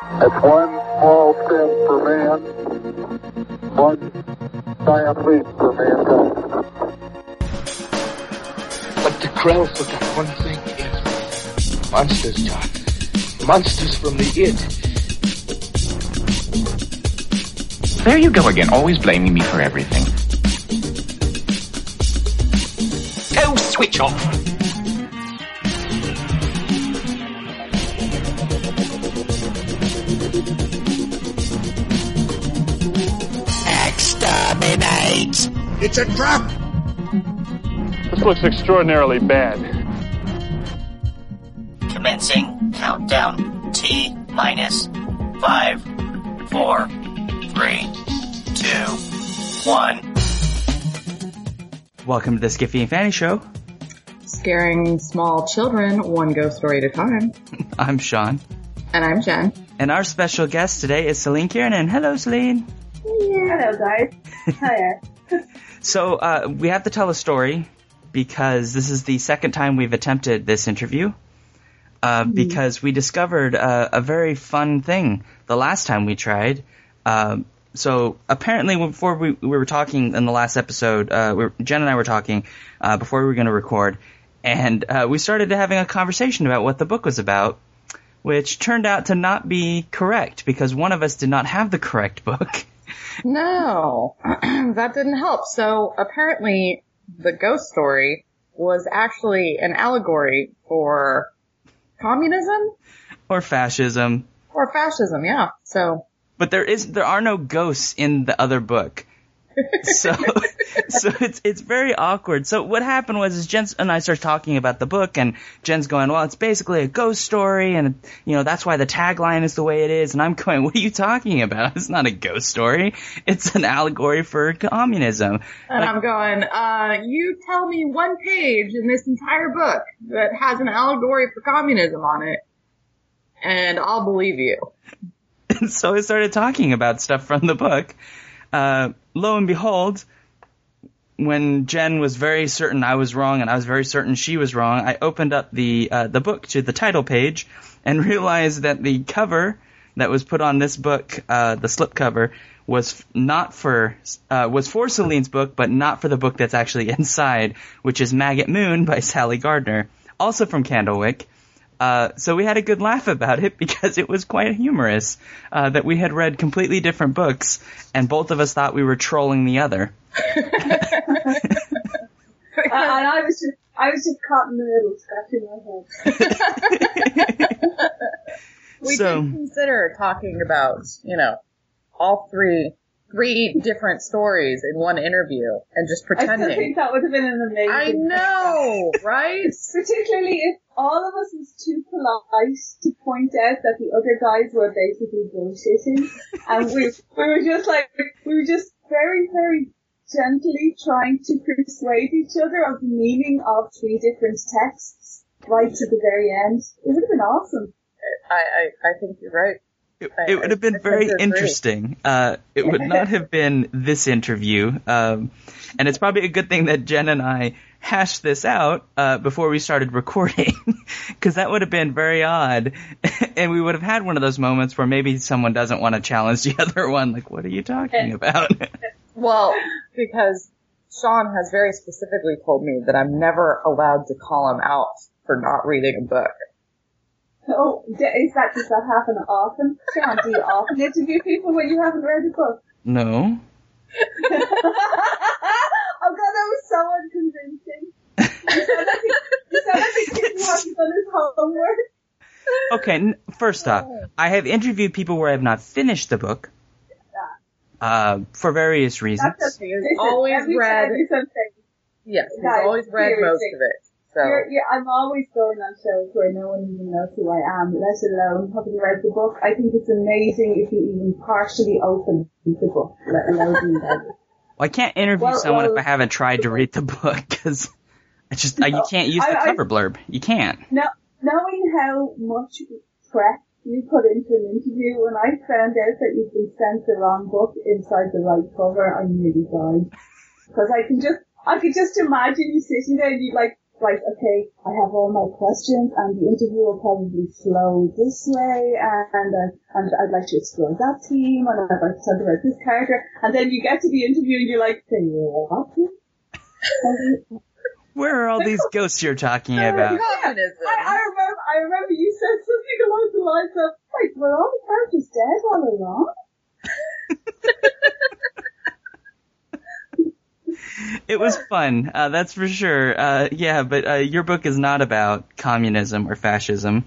It's one small step for man, one giant leap for mankind. But the Krell forgot one thing is monsters, John. Monsters from the id. There you go again, always blaming me for everything. Go switch off. Exterminate! It's a trap! This looks extraordinarily bad. Commencing countdown. T minus 5, 4, 3, 2, 1. Welcome to the Skiffy and Fanny Show. Scaring small children one ghost story at a time. I'm Sean. And I'm Jen. And our special guest today is Celine Kiernan. Hello, Celine. Hello, guys. Hiya. So, we have to tell a story because this is the second time we've attempted this interview. Because we discovered a very fun thing the last time we tried. So apparently before we were talking in the last episode, Jen and I were talking before we were going to record, and we started having a conversation about what the book was about, which turned out to not be correct because one of us did not have the correct book. No, that didn't help. So apparently the ghost story was actually an allegory for communism? Or fascism. Or fascism, yeah. So. But there are no ghosts in the other book. So it's very awkward. So what happened was Jen and I started talking about the book, and Jen's going, well, it's basically a ghost story, and that's why the tagline is the way it is. And I'm going, what are you talking about? It's not a ghost story. It's an allegory for communism. And I'm going, you tell me one page in this entire book that has an allegory for communism on it, and I'll believe you. And so I started talking about stuff from the book. Lo and behold, when Jen was very certain I was wrong and I was very certain she was wrong, I opened up the book to the title page and realized that the cover that was put on this book, the slipcover, was for Celine's book, but not for the book that's actually inside, which is Maggot Moon by Sally Gardner, also from Candlewick. So we had a good laugh about it because it was quite humorous that we had read completely different books and both of us thought we were trolling the other. And I was just caught in the middle, scratching my head. We did consider talking about, all three different stories in one interview and just pretending. I still think that would have been an amazing. I know, right? Particularly if all of us was too polite to point out that the other guys were basically bullshitting, and we were just very, very gently trying to persuade each other of the meaning of 3 different texts right to the very end. It would have been awesome. I think you're right. It would have been very interesting. It would not have been this interview. And it's probably a good thing that Jen and I hashed this out before we started recording, because that would have been very odd. And we would have had one of those moments where maybe someone doesn't want to challenge the other one. Like, what are you talking about? Well, because Sean has very specifically told me that I'm never allowed to call him out for not reading a book. Oh, does that happen often? Sean, do you often interview people when you haven't read a book? No. Oh god, that was so unconvincing. You sound like a kid who hasn't done his homework. Okay, first off, I have interviewed people where I have not finished the book. For various reasons. That's okay. He's always read. Yes, he's always read most of it. So. I'm always going on shows where no one even knows who I am, let alone having read the book. I think it's amazing if you even partially open the book, let alone read it. Well, I can't interview someone if I haven't tried to read the book, because you can't use the cover blurb. You can't. No, knowing how much prep you put into an interview, when I found out that you'd been sent the wrong book inside the right cover, I nearly died. Because I could just imagine you sitting there and you'd right, okay, I have all my questions and the interview will probably flow this way and I'd like to explore that theme and I'd like to talk about this character. And then you get to the interview and you're like, say what? Where are all these ghosts you're talking about? Communism. I remember you said something along the lines of, wait, were all the characters dead all along? It was fun, that's for sure. Yeah, but your book is not about communism or fascism.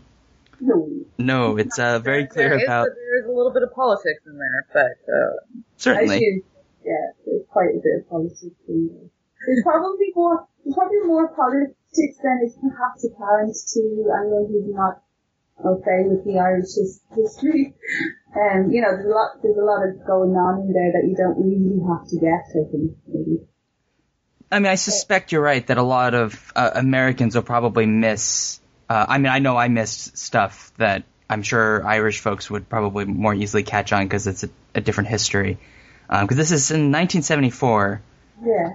No, it's very clear about... There is a little bit of politics in there, but... Certainly. Yeah, there's quite a bit of politics in there. There's probably more politics than is perhaps apparent to anyone who's not okay with the Irish history. You know, there's a lot of going on in there that you don't really have to get, I think, maybe. I mean, I suspect you're right that a lot of Americans will probably miss... I mean, I know I missed stuff that I'm sure Irish folks would probably more easily catch on because it's a different history. Because this is in 1974. Yeah.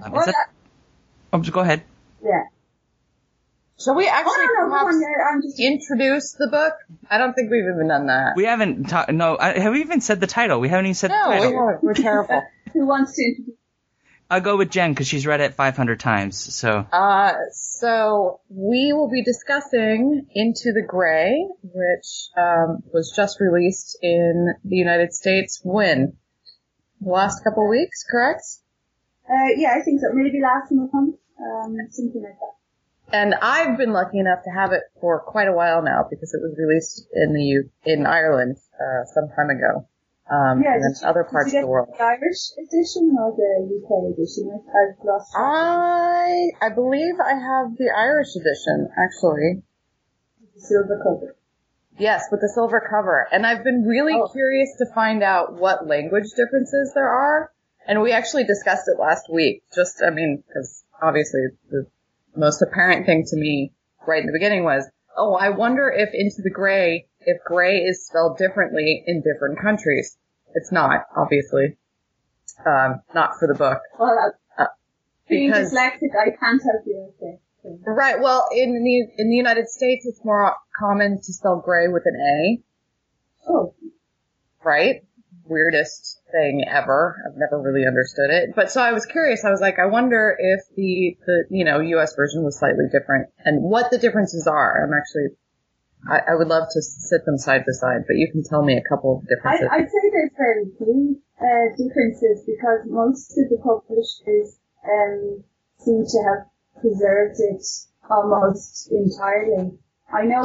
Go ahead. Yeah. Shall we actually I'm just introduce the book? I don't think we've even done that. We haven't have we even said the title? We haven't even said the title. No, we haven't. We're terrible. Who wants to introduce? I'll go with Jen because she's read it 500 times. So we will be discussing Into the Gray, which was just released in the United States when? The last couple of weeks, correct? Yeah, I think so. Maybe last month, something like that. And I've been lucky enough to have it for quite a while now because it was released in Ireland some time ago. And then other parts of the world. The Irish edition or the UK edition? I've lost track. I believe I have the Irish edition, actually. The silver cover. Yes, with the silver cover. And I've been really curious to find out what language differences there are. And we actually discussed it last week. Because obviously the most apparent thing to me right in the beginning was, I wonder if Into the Gray, if gray is spelled differently in different countries. It's not, obviously. Not for the book. Well, being dyslexic, I can't help you. Okay. Right, well, in the United States, it's more common to spell gray with an A. Oh. Right? Weirdest thing ever. I've never really understood it. But so I was curious. I was like, I wonder if the US version was slightly different and what the differences are. I would love to sit them side by side, but you can tell me a couple of differences. I'd say there's very few differences because most of the publishers seem to have preserved it almost entirely. I know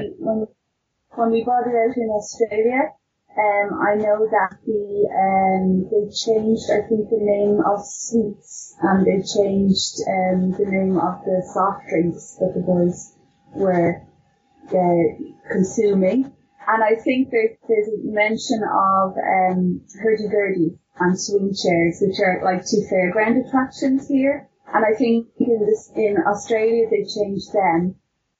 when we brought it out in Australia, I know that they changed, I think, the name of sweets and they changed the name of the soft drinks that the boys were consuming. And I think there's a mention of hurdy-gurdy and swing chairs, which are like two fairground attractions here. And I think in Australia they changed them.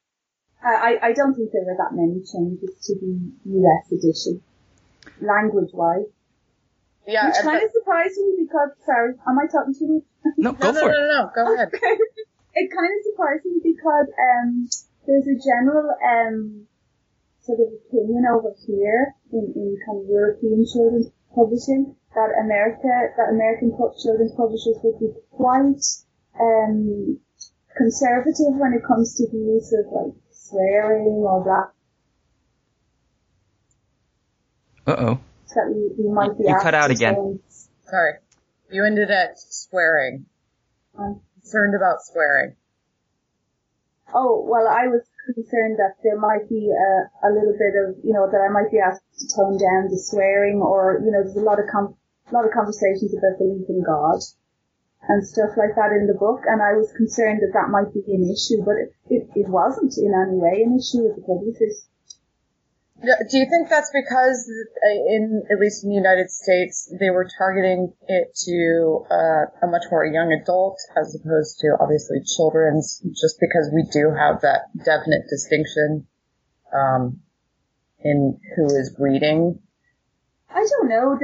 I don't think there were that many changes to the US edition, language-wise. Yeah, which kind of surprised me because, sorry, am I talking too much? No, go for it. No, go ahead. It kind of surprised me because there's a general sort of opinion over here in kind of European children's publishing that American children's publishers would be quite conservative when it comes to the use of like swearing or black. Uh-oh. That we might be you cut out again. Sorry. You ended at swearing. Concerned about swearing. Oh, well, I was concerned that there might be a little bit of, that I might be asked to tone down the swearing or, there's a lot of conversations about belief in God and stuff like that in the book, and I was concerned that might be an issue, but it wasn't in any way an issue with the publishers. Do you think that's because, at least in the United States, they were targeting it to a much more young adult as opposed to, obviously, children's, just because we do have that definite distinction in who is reading? I don't know.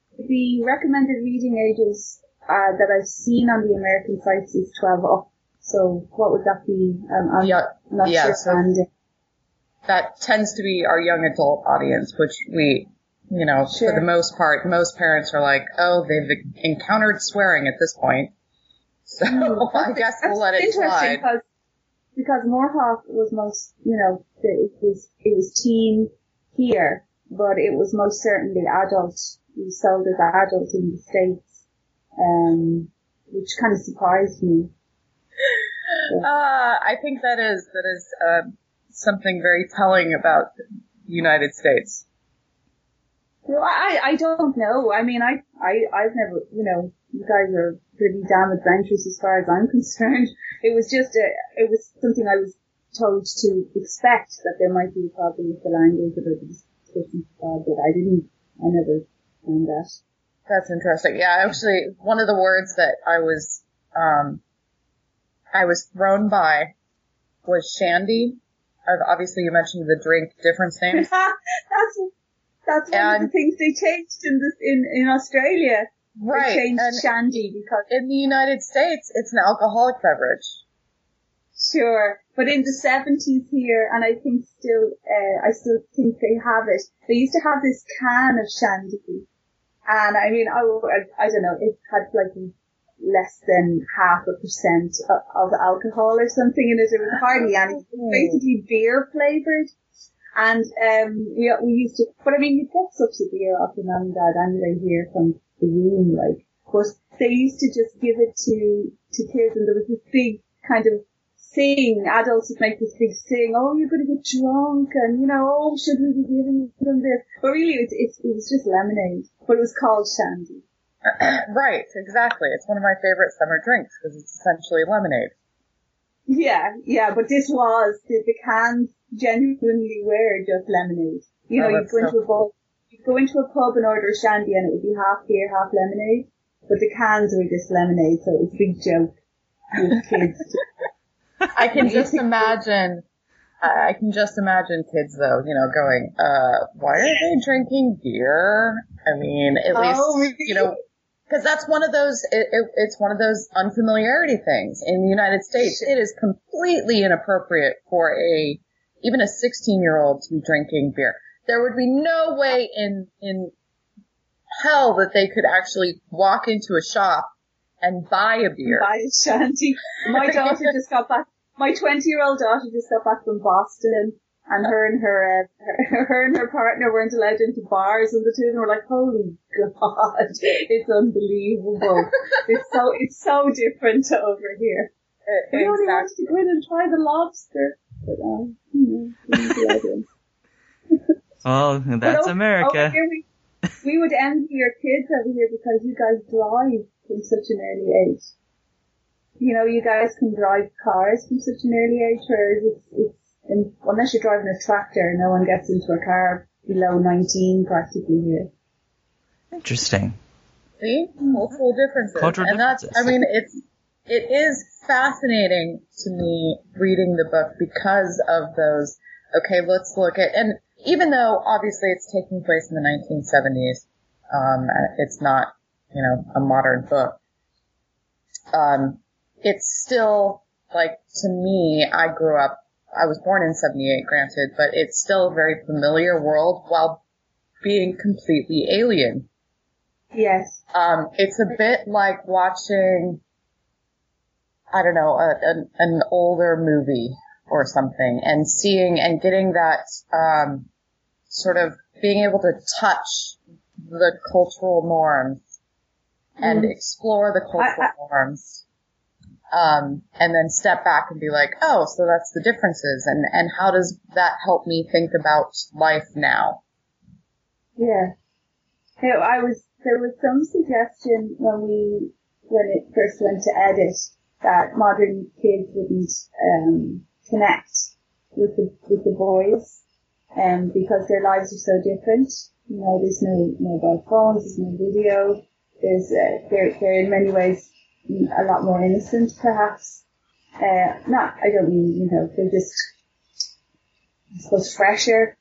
The recommended reading ages that I've seen on the American sites is 12 up. So what would that be? I'm not sure. So that tends to be our young adult audience, which we, for the most part, most parents are like, oh, they've encountered swearing at this point. So I guess we'll let it slide. Because Mohawk was most, it was teen here, but it was most certainly adult. We sold as adult in the States, which kind of surprised me. I think that is something very telling about the United States. Well, I don't know. I mean, I've never, you guys are pretty damn adventurous as far as I'm concerned. It was just it was something I was told to expect, that there might be a problem with the language or the discussion, but I never found that. That's interesting. Yeah, actually, one of the words that I was thrown by was shandy. Obviously, you mentioned the drink difference names. That's one of the things they changed in Australia. Right. They changed shandy because in the United States, it's an alcoholic beverage. Sure. But in the 70s here, and I think I still think they have it, they used to have this can of shandy. And I mean, I don't know, it had like less than 0.5% of alcohol or something in it. It was hardly any. It was basically beer flavored. And, we used to, but I mean, you get such a beer off your mum and dad anyway here from the room, like, but they used to just give it to kids, and there was this big kind of sing, adults would make this big sing, oh, you're going to get drunk, and, oh, should we be giving them this? But really, it was just lemonade, but it was called shandy. Right, exactly. It's one of my favorite summer drinks, because it's essentially lemonade. Yeah, but this was, the cans genuinely were just lemonade. You'd go into a pub and order a shandy and it would be half beer, half lemonade, but the cans were just lemonade, so it was a big joke with kids. I can just imagine kids though, going, why are they drinking beer? I mean, at least, because that's one of those, it's one of those unfamiliarity things. In the United States, it is completely inappropriate for even a 16-year-old to be drinking beer. There would be no way in hell that they could actually walk into a shop and buy a beer. Buy a shandy. My daughter just got back, my 20-year-old daughter just got back from Boston, and her and her partner weren't allowed into bars, and the two of them were like, holy God, it's unbelievable. It's so different to over here. We only wanted to go in and try the lobster. But, well, that's America. Here we would envy your kids over here because you guys drive from such an early age. You guys can drive cars from such an early age, whereas unless you're driving a tractor, no one gets into a car below 19 practically here. Interesting. See? Cultural differences. And that's, I mean, it is fascinating to me reading the book because of those, okay, let's look at, and even though obviously it's taking place in the 1970s, it's not, a modern book, it's still, like, to me, I was born in 78, granted, but it's still a very familiar world while being completely alien. Yes. It's a bit like watching, I don't know, an older movie or something, and seeing and getting that, sort of being able to touch the cultural norms and explore the cultural norms. And then step back and be like, oh, so that's the differences, and how does that help me think about life now? Yeah. There was some suggestion when it first went to edit that modern kids wouldn't, connect with the boys, because their lives are so different. There's no mobile phones, there's no video, they're in many ways a lot more innocent, perhaps. I don't mean, they're just, I suppose, fresher.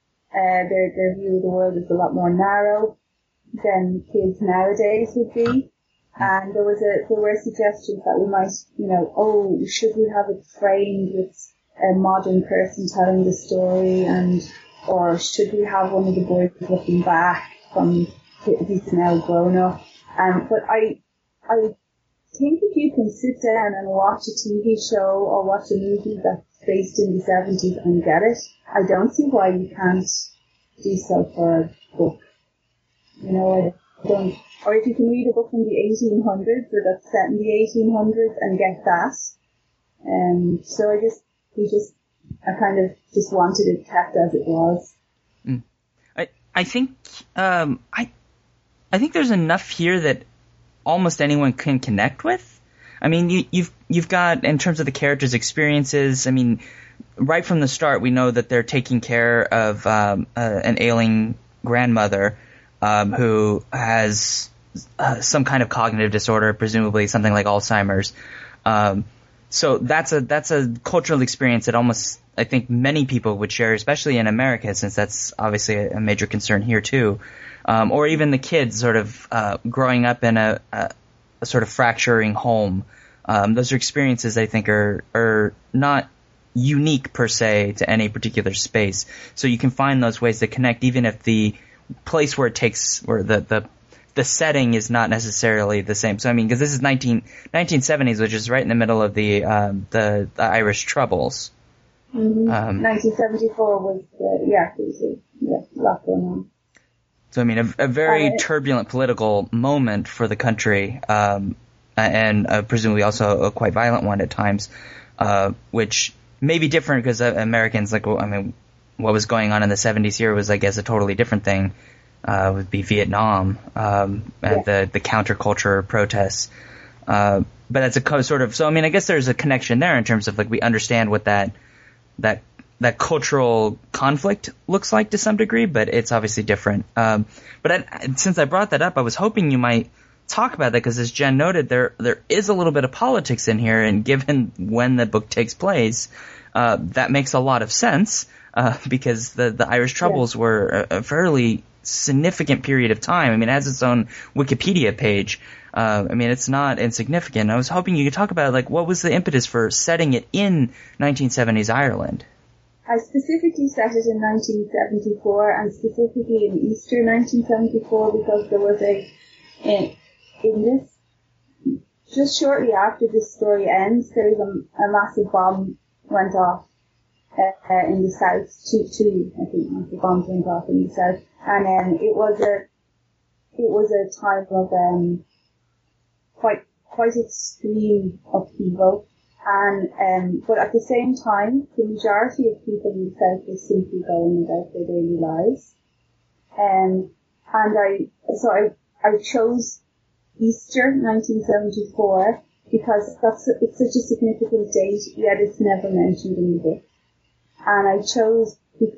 Their view of the world is a lot more narrow than kids nowadays would be. And there were suggestions that we might, should we have it framed with a modern person telling the story, or should we have one of the boys looking back from he's now grown up? But I think if you can sit down and watch a TV show or watch a movie that's based in the 70s and get it, I don't see why you can't do so for a book. I don't. Or if you can read a book from the 1800s or that's set in the 1800s and get that. So I kind of just wanted it kept as it was. I think I think there's enough here that almost anyone can connect with. I mean, you've got, in terms of the characters' experiences, I mean, right from the start we know that they're taking care of an ailing grandmother who has some kind of cognitive disorder, presumably something like Alzheimer's. So that's a cultural experience that almost, I think, many people would share, especially in America, since that's obviously a major concern here too. Or even the kids sort of growing up in a sort of fracturing home. Those are experiences I think are not unique per se to any particular space. So you can find those ways to connect, even if the place where it takes, where the setting is not necessarily the same. So I mean, because this is 1970s, which is right in the middle of the Irish Troubles. Mm-hmm. 1974 was there was a lot going on. So I mean, a very turbulent political moment for the country, and presumably also a quite violent one at times, which may be different because Americans, like, I mean, what was going on in the 70s here was, I guess, a totally different thing. Would be Vietnam, and the counterculture protests. But that's a sort of, so I mean, I guess there's a connection there in terms of, like, we understand what that cultural conflict looks like to some degree, but it's obviously different. But since I brought that up, I was hoping you might talk about that, because as Jen noted, there is a little bit of politics in here, and given when the book takes place, that makes a lot of sense, because the Irish Troubles were a fairly significant period of time. I mean, it has its own Wikipedia page. I mean, it's not insignificant. I was hoping you could talk about, like, what was the impetus for setting it in 1970s Ireland? I specifically set it in 1974, and specifically in Easter 1974, because there was just shortly after this story ends, there's a massive bomb went off in the south. Two I think massive bombs went off in the south, and it was a time of quite extreme upheaval. And but at the same time, the majority of people in the South were simply going about their daily lives. And I chose Easter 1974 because it's such a significant date, yet it's never mentioned in the book. And I chose the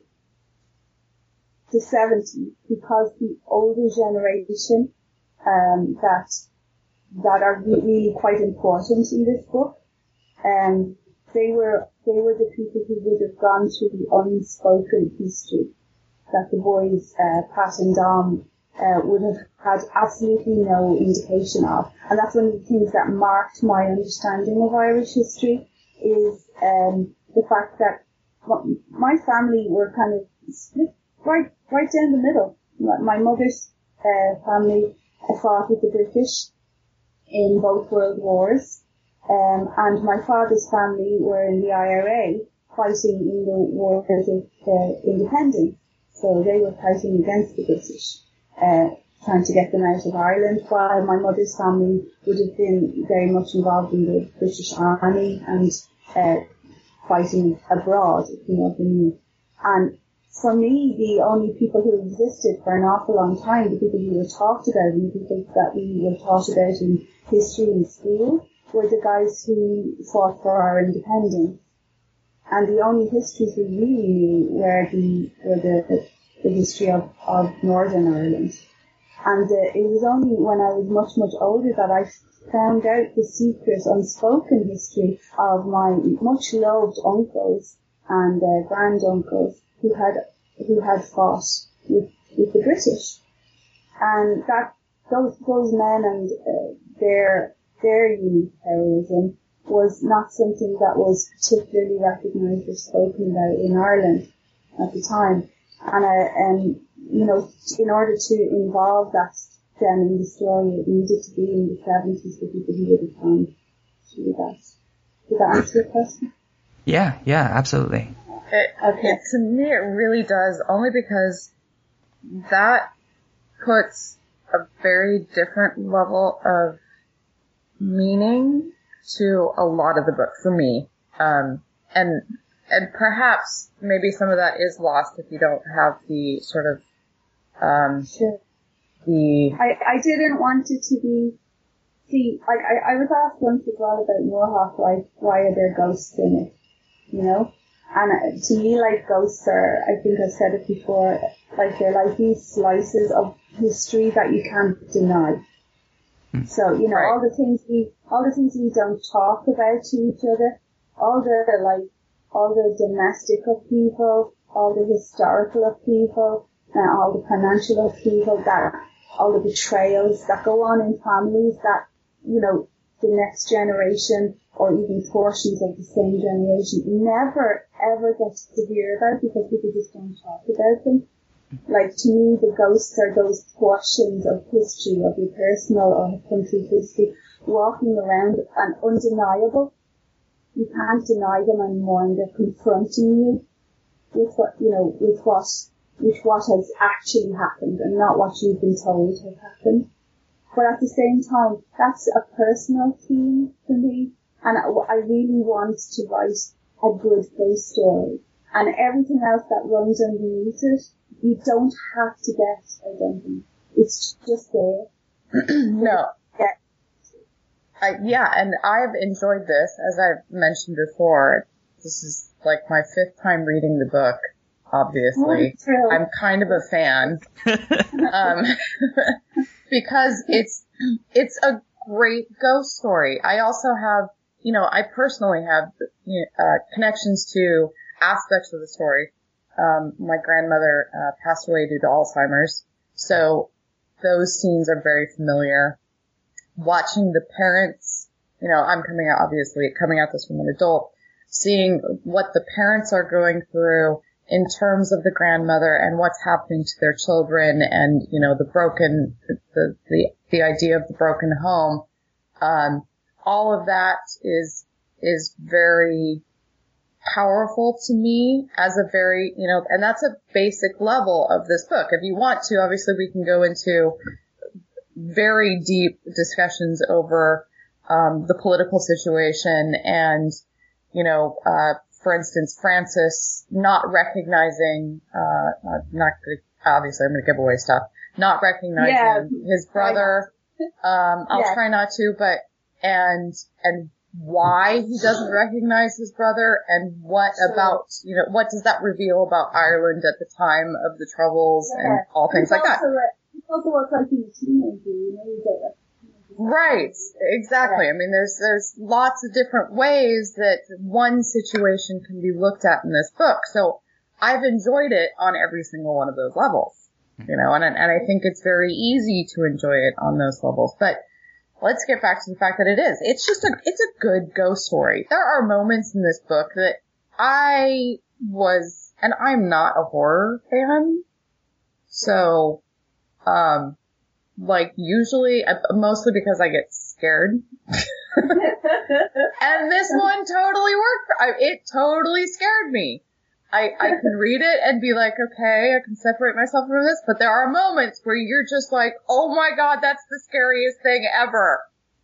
70s because the older generation that are really quite important in this book. They were the people who would have gone through the unspoken history that the boys, Pat and Dom, would have had absolutely no indication of. And that's one of the things that marked my understanding of Irish history, is the fact that my family were kind of split right down the middle. My mother's family fought with the British in both World Wars. And my father's family were in the IRA, fighting in the wars of independence. So they were fighting against the British, trying to get them out of Ireland, while my mother's family would have been very much involved in the British Army and fighting abroad, if you know what I mean. And for me, the only people who existed for an awful long time, the people who were talked about and the people that we were taught about in history in school, were the guys who fought for our independence. And the only histories we really knew were the history of Northern Ireland. And it was only when I was much, much older that I found out the secret, unspoken history of my much loved uncles and granduncles who had fought with the British. And that those men and their unique heroism was not something that was particularly recognised or spoken about in Ireland at the time. And you know, in order to involve that then in the story, it needed to be in the 70s for people who would have found to do that. Did that answer your question? Yeah, absolutely. To me, it really does, only because that puts a very different level of meaning to a lot of the book for me. And perhaps maybe some of that is lost if you don't have the sort of, sure. I didn't want it to be, like, I was asked once as well about Moorhawk, like, why are there ghosts in it, you know? And to me, like, ghosts are, I think I've said it before, like, they're like these slices of history that you can't deny. So, you know, right. all the things we don't talk about to each other, all the domestic upheaval, all the historical upheaval, and all the financial upheaval, all the betrayals that go on in families that, you know, the next generation or even portions of the same generation never ever gets to hear about because people just don't talk about them. Like, to me, the ghosts are those portions of history, of your personal or country's history, walking around and undeniable. You can't deny them anymore, and they're confronting you with what, you know, with what has actually happened and not what you've been told has happened. But at the same time, that's a personal theme for me, and I really want to write a good ghost story. And everything else that runs underneath it, you don't have to get, I don't think. It's just there. No. Yeah. And I've enjoyed this, as I've mentioned before. This is like my 5th time reading the book, obviously. Oh, I'm kind of a fan. Because it's a great ghost story. I also have, you know, I personally have connections to aspects of the story. My grandmother passed away due to Alzheimer's, so those scenes are very familiar. Watching the parents, you know, I'm coming out this from an adult, seeing what the parents are going through in terms of the grandmother and what's happening to their children, and, you know, the idea of the broken home. All of that is very powerful to me as a very, you know, and that's a basic level of this book. If you want to, obviously we can go into very deep discussions over the political situation and, you know, for instance, Francis not recognizing, obviously I'm going to give away stuff, not recognizing his brother. I'll try not to, but, and why he doesn't recognize his brother, and what about, you know, what does that reveal about Ireland at the time of the Troubles and all things like that. It's also what's like in a teenager, you know, you get that. Right, exactly. I mean, there's lots of different ways that one situation can be looked at in this book. So I've enjoyed it on every single one of those levels, you know, and I think it's very easy to enjoy it on those levels. But let's get back to the fact that it's a good ghost story. There are moments in this book that and I'm not a horror fan, so, like, usually, mostly because I get scared. And this one totally worked. It totally scared me. I can read it and be like, okay, I can separate myself from this, but there are moments where you're just like, oh my god, that's the scariest thing ever.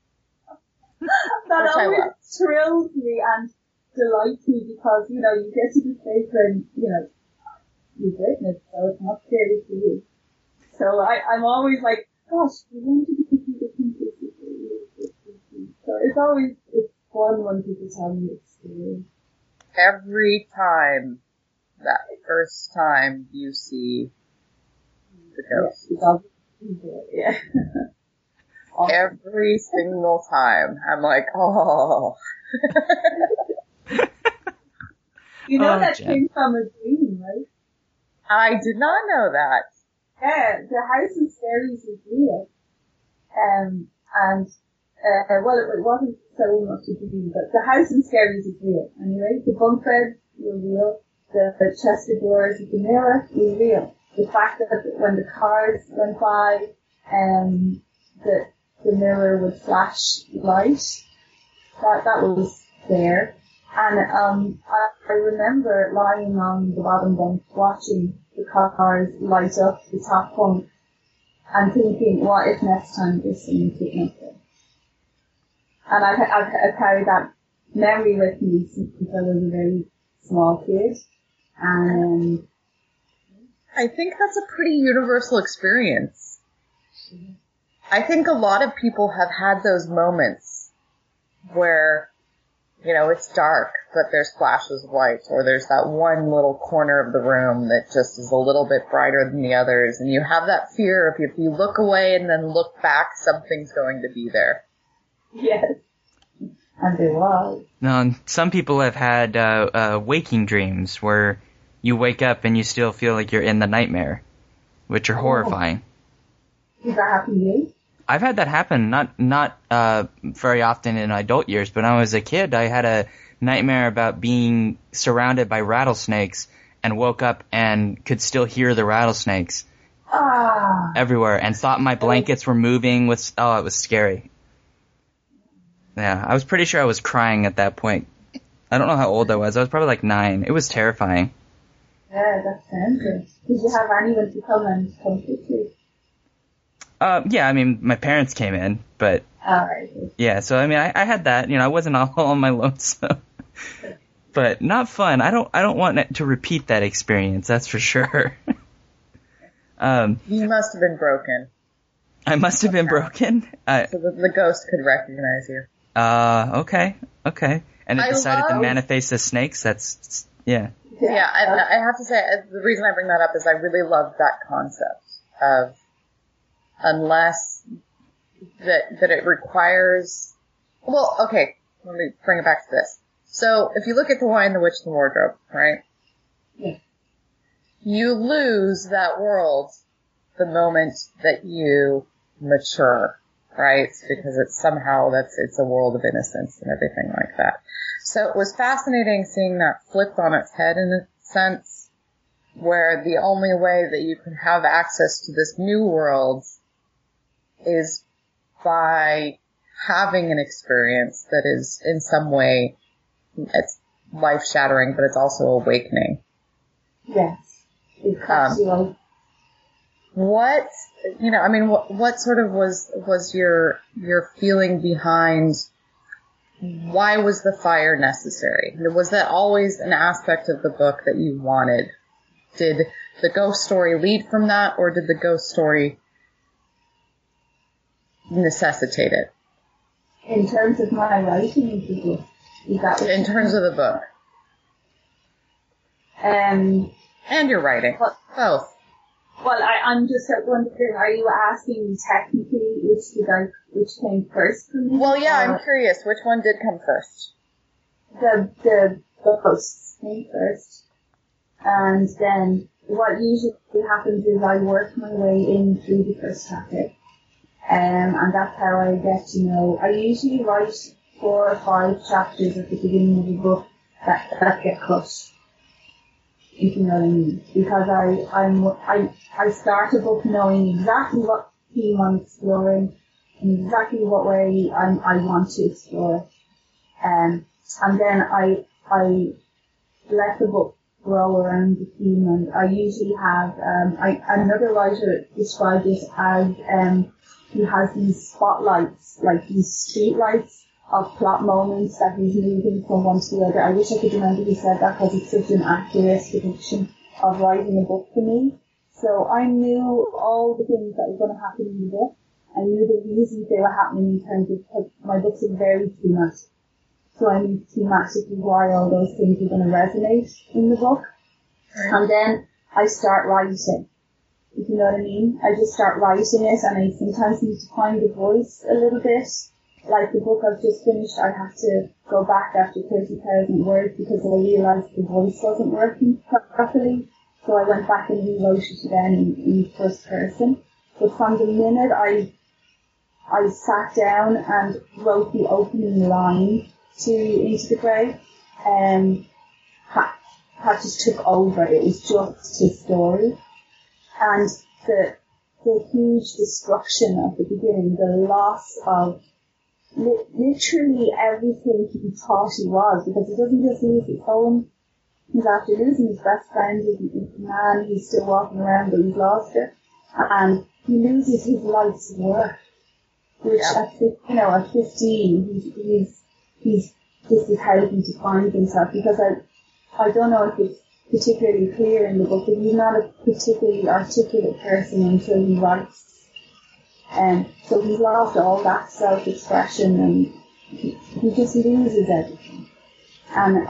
That always thrills me and delights me because, you know, you get to the stage when, you know, you've written it, so it's not scary for you. So I'm always like, gosh, I wanted to be different places. So it's fun when people tell me it's scary. Every time, that first time you see the ghost. Yeah. Awesome. Every single time. I'm like, oh. You know that came from a dream, right? I did not know that. Yeah, the house in Scaries is real. Well, it wasn't so much a dream, but the house in Scaries is real. Anyway, the bunk beds were real. The chest of drawers with the mirror was real. The fact that when the cars went by, that the mirror would flash light, that was there. And I remember lying on the bottom bunk watching the cars light up the top bunk and thinking, what if next time this thing didn't happen? And I carried that memory with me since I was a very small kid. And I think that's a pretty universal experience. I think a lot of people have had those moments where, you know, it's dark, but there's flashes of light, or there's that one little corner of the room that just is a little bit brighter than the others, and you have that fear if you look away and then look back, something's going to be there. yes. And there was. Now, and some people have had waking dreams where you wake up and you still feel like you're in the nightmare, which are horrifying. Did that happen to you? I've had that happen, not very often in adult years, but when I was a kid, I had a nightmare about being surrounded by rattlesnakes and woke up and could still hear the rattlesnakes everywhere and thought my blankets were moving. It was scary. Yeah, I was pretty sure I was crying at that point. I don't know how old I was. I was probably like 9. It was terrifying. Yeah, that sounds good. Did you have anyone to come and comfort you? Yeah, I mean, my parents came in, but Alright. yeah, so I mean, I had that. You know, I wasn't all on my lonesome, but not fun. I don't want it to repeat that experience. That's for sure. You must have been broken. I must have been broken. So that the ghost could recognize you. Okay. And it I decided to love- manifest as snakes. That's yeah. Yeah, I have to say, the reason I bring that up is I really love that concept of, unless that it requires, well, okay, let me bring it back to this. So, if you look at The Lion, the Witch, and the Wardrobe, right? Yeah. You lose that world the moment that you mature, right? Because it's a world of innocence and everything like that. So it was fascinating seeing that flipped on its head in a sense, where the only way that you can have access to this new world is by having an experience that is in some way, it's life-shattering, but it's also awakening. Yes. It cuts you out. What sort of was your feeling behind why was the fire necessary? Was that always an aspect of the book that you wanted? Did the ghost story lead from that, or did the ghost story necessitate it? In terms of my writing of the book, is that what In terms of the book. And your writing. Both. Well, I'm just wondering, are you asking technically which came first for me? Well, yeah, I'm curious. Which one did come first? The ghosts came first. And then what usually happens is I work my way in through the first chapter. And that's how I get to know. I usually write 4 or 5 chapters at the beginning of the book that get cut. If you know what I mean. Because I start a book knowing exactly what theme I'm exploring and exactly what way I want to explore. And then I let the book grow around the theme, and I usually have, another writer described it as, he has these spotlights, like these street lights of plot moments that he's moving from one to the other. I wish I could remember who said that, because it's such an accurate depiction of writing a book for me. So I knew all the things that were going to happen in the book. I knew the reasons they were happening in terms of, my books are very thematic. So I knew thematically why all those things were going to resonate in the book. And then I start writing. If you know what I mean? I just start writing it, and I sometimes need to find the voice a little bit. Like the book I've just finished, I have to go back after 30,000 words because I realised the voice wasn't working properly. So I went back and rewrote it again in first person. But from the minute I I sat down and wrote the opening line to Into the Grey. Pat just took over. It was just his story. And the huge destruction of the beginning, the loss of literally everything he thought he was, because he doesn't just lose his home. He's after losing his best friend, his man, he's still walking around, but he's lost it. And he loses his life's work, which at 15, he's this is how he defines himself, because I don't know if it's particularly clear in the book, but he's not a particularly articulate person until he writes. So he's lost all that self-expression, and he just loses everything. And,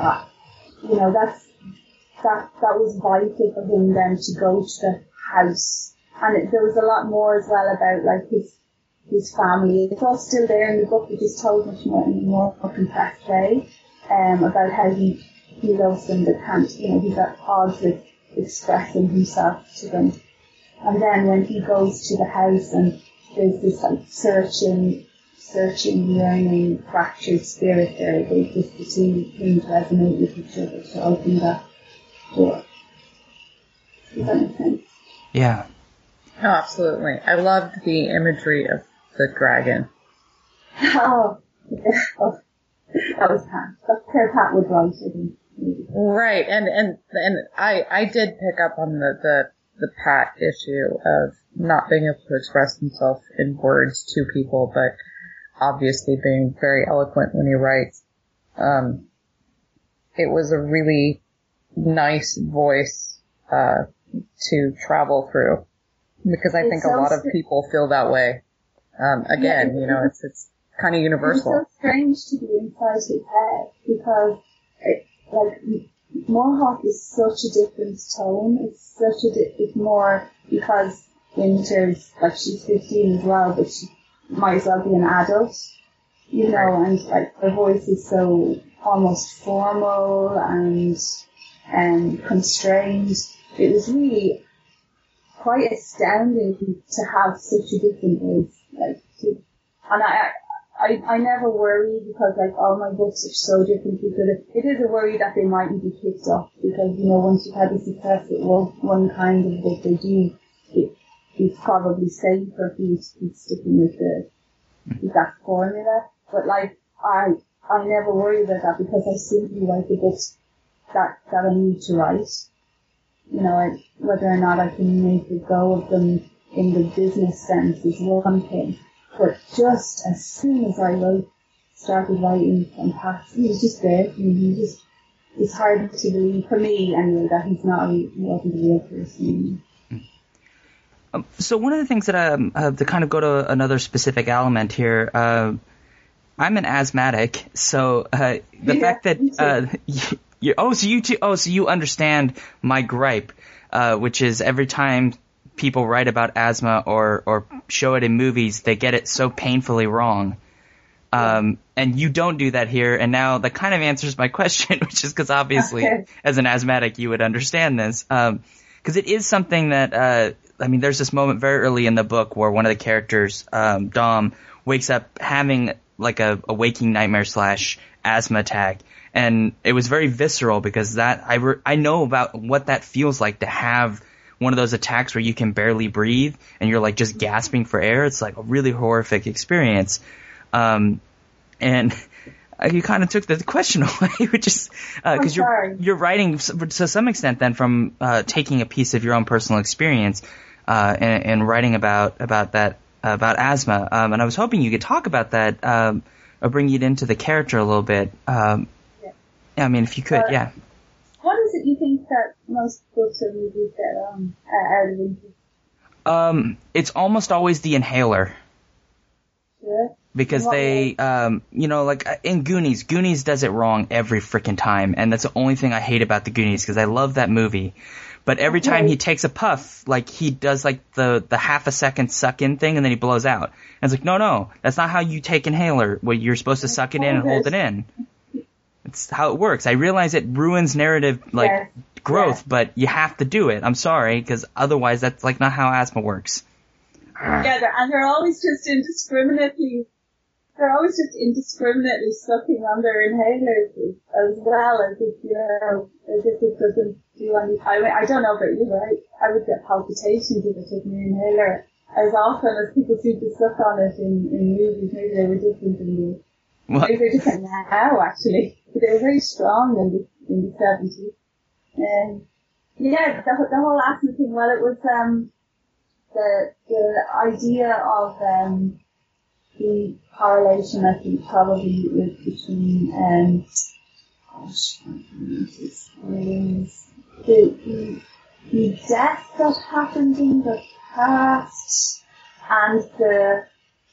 that was vital for him then to go to the house. And there was a lot more as well about, like, his family. It's all still there in the book, but just told much more in a more compressed way, about how he loves them, but can't, he's at odds with expressing himself to them. And then when he goes to the house and there's this like searching, yearning, fractured spirit there, the two things resonate with each other to open that door. Does that make sense? Yeah. Oh, absolutely. I loved the imagery of the dragon. Oh, that was Pat. That's how Pat would write it. Right, and I did pick up on the Pat issue of not being able to express himself in words to people, but obviously being very eloquent when he writes. It was a really nice voice to travel through, because I think a lot of people feel that way. Again, it's kind of universal. It's so strange to be inside his head, because Mohawk is such a different tone. It's more, because Winter's, like, she's 15 as well, but she might as well be an adult, and like her voice is so almost formal and constrained. It was really quite astounding to have such a different voice, and I never worry, because like all my books are so different, because it is a worry that they mightn't be picked up, because once you've had a success with one kind of book, it's probably safer for you to keep sticking with that formula. But like I never worry about that, because I simply write the books that I need to write. Whether or not I can make a go of them in the business sense is one thing. But just as soon as I started writing from Pat, he was just there. It's hard to believe, for me anyway, that he wasn't a real person. So one of the things that to kind of go to another specific element here, I'm an asthmatic, so the fact that so you understand my gripe, which is every time people write about asthma or show it in movies, they get it so painfully wrong. And you don't do that here, and now that kind of answers my question, which is because obviously as an asthmatic you would understand this. Because it is something that, there's this moment very early in the book where one of the characters, Dom, wakes up having like a waking nightmare / asthma attack. And it was very visceral, because that I know about what that feels like, to have one of those attacks where you can barely breathe and you're like just gasping for air. It's like a really horrific experience. And you kind of took the question away, which is because you're writing to some extent then from taking a piece of your own personal experience and writing about asthma. And I was hoping you could talk about that or bring it into the character a little bit. If you could, yeah. What is it you think that most books or movies get out of interest? It's almost always the inhaler. Sure. Because they, like in Goonies does it wrong every freaking time, and that's the only thing I hate about the Goonies, because I love that movie. But every time he takes a puff, like he does like the half a second suck in thing, and then he blows out. And it's like, no, that's not how you take inhaler. Where you're supposed to suck it in and hold it in. It's how it works. I realize it ruins narrative growth, but you have to do it. I'm sorry, because otherwise that's like not how asthma works. together, and they're always just indiscriminately sucking on their inhalers as well, as if, as if it doesn't do any. I don't know about you, but I would get palpitations if I took an inhaler as often as people seem to suck on it in movies. Maybe they were different maybe they're different now, actually. But they were very strong in the 70s. And yeah, the whole asthma thing, well, it was, the idea of, the correlation, I think, probably is between, the death that happened in the past and the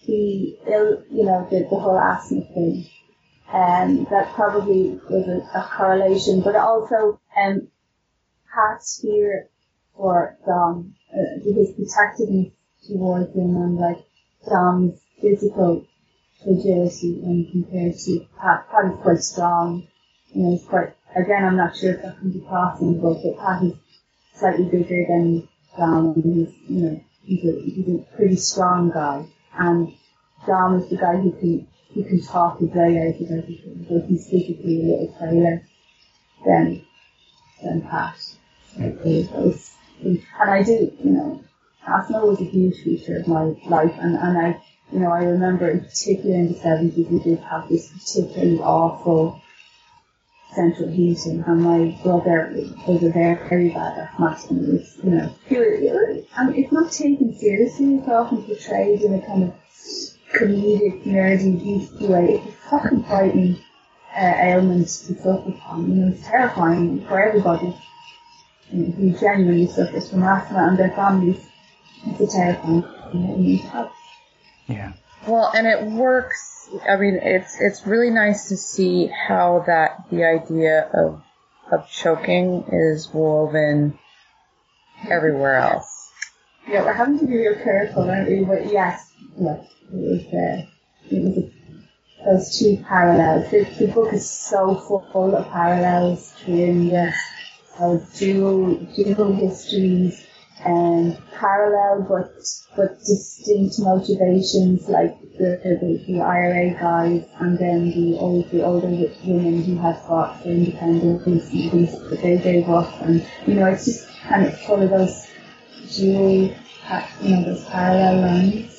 whole asthma thing. That probably was a correlation, but also, Pat's fear for Dom, his protectiveness towards him, and like Dom's physical fragility when compared to Pat. Pat is quite strong. He's quite, again, I'm not sure if that can be crossed in the book, but Pat is slightly bigger than Dom, and he's a pretty strong guy. And Dom is the guy who can talk his way out of everything, but he's physically a little frailer than Pat. And I do, asthma was a huge feature of my life, and I remember in particular in the 70s we did have this particularly awful central heating, and my brother was a very, very bad asthmatic, and it's not taken seriously, it's often portrayed in a kind of comedic, nerdy, beautiful way. It's a fucking frightening ailment to suffer from, it's terrifying for everybody who genuinely suffers from asthma and their families. It's a terrifying thing to have. Yeah. Well, and it works. I mean, it's really nice to see how the idea of choking is woven everywhere else. Yeah, we're having to be real careful, aren't we? But yes, it was those two parallels. The book is so full of parallels between dual histories and parallel but distinct motivations, like the IRA guys and then the older women who had fought for independence and things that they gave up, and it's just kind of full of those dual those parallel lines.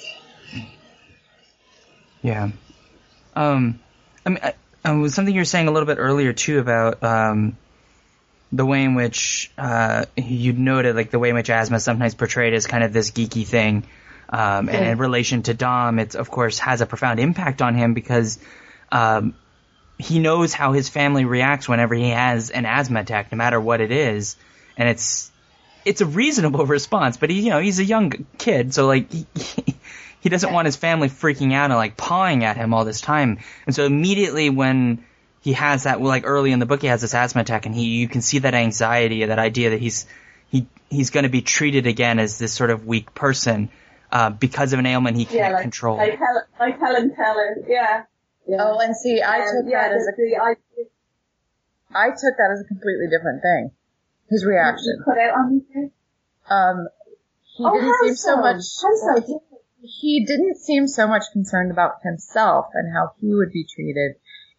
Yeah. I mean, was something you were saying a little bit earlier too about the way in which you noted, like the way in which asthma is sometimes portrayed as kind of this geeky thing, and in relation to Dom, it of course has a profound impact on him because he knows how his family reacts whenever he has an asthma attack, no matter what it is, and it's a reasonable response. But he's a young kid, so like he doesn't want his family freaking out and like pawing at him all this time, and so immediately when he has that, like early in the book, he has this asthma attack, and you can see that anxiety, that idea that he's going to be treated again as this sort of weak person because of an ailment he can't control. Like Helen Keller, yeah. Oh, and see, I took that as a completely different thing. His reaction. You put out on me here? He didn't seem so much concerned about himself and how he would be treated.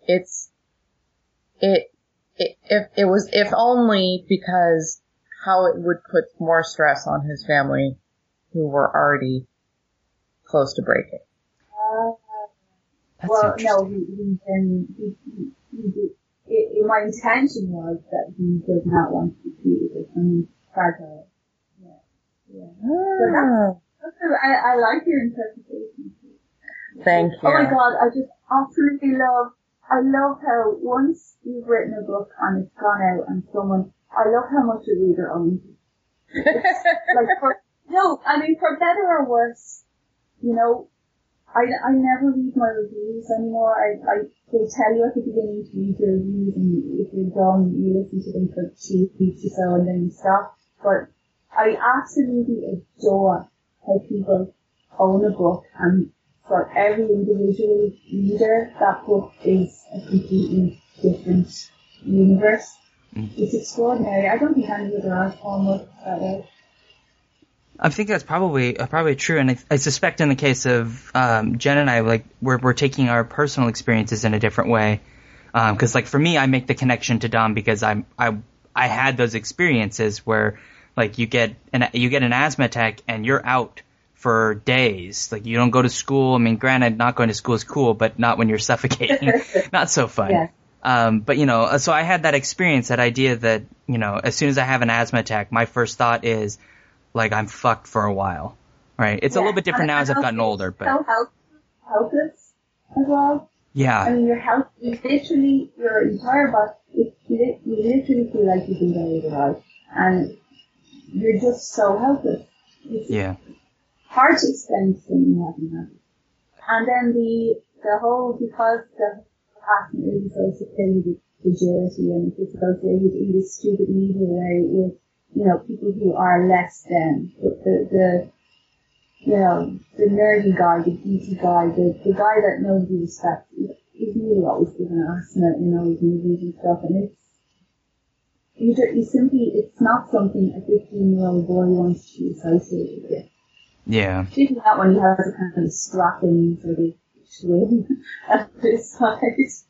If only because how it would put more stress on his family who were already close to breaking. Well, no, my intention was that he did not want to be treated as some fragile. Yeah. I like your interpretation. Thank you. Oh my God, I just absolutely love how once you've written a book and it's gone out and I love how much a reader owns it. For better or worse, I never read my reviews anymore. They tell you at the beginning to read your reviews, and if you're done, you listen to them for 2 weeks or so and then you stop. But I absolutely adore how people own a book, and for every individual reader, that book is a completely different universe. It's extraordinary. I don't think any other art form works that way. I think that's probably true, and I suspect in the case of Jen and I, like we're taking our personal experiences in a different way. Because like for me, I make the connection to Dom because I had those experiences where like you get an asthma attack and you're out for days. Like you don't go to school. I mean, granted, not going to school is cool, but not when you're suffocating. Not so fun. Yeah. But so I had that experience, that idea that as soon as I have an asthma attack, my first thought is like I'm fucked for a while. Right? It's a little bit different now as I've gotten older, but so helpless as well. Yeah. I mean, your entire body, you literally feel like you can go without, and you're just so helpless. It's hard to explain to someone who hasn't had it. And then the whole, because the asthma is associated with agility and it's associated in this stupid media way with, people who are less than. The nerdy guy, the geeky guy, the guy that nobody respects, is really always given asthma in all these movies and stuff, and it's not something a 15-year-old boy wants to be associated with. Yeah. Particularly not when he has a kind of strapping sort of twin at his side.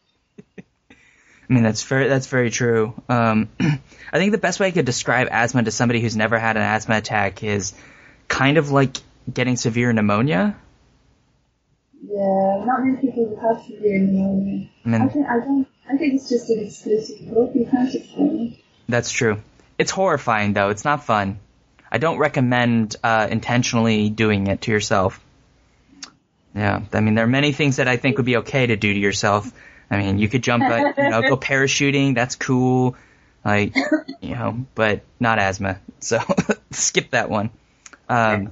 I mean, that's very true. I think the best way I could describe asthma to somebody who's never had an asthma attack is kind of like getting severe pneumonia. Yeah, not many people have severe pneumonia. I think it's just an exclusive book. You can't explain it. That's true. It's horrifying, though. It's not fun. I don't recommend intentionally doing it to yourself. Yeah, I mean, there are many things that I think would be okay to do to yourself. I mean, you could jump, go parachuting. That's cool. Like, but not asthma. So skip that one. But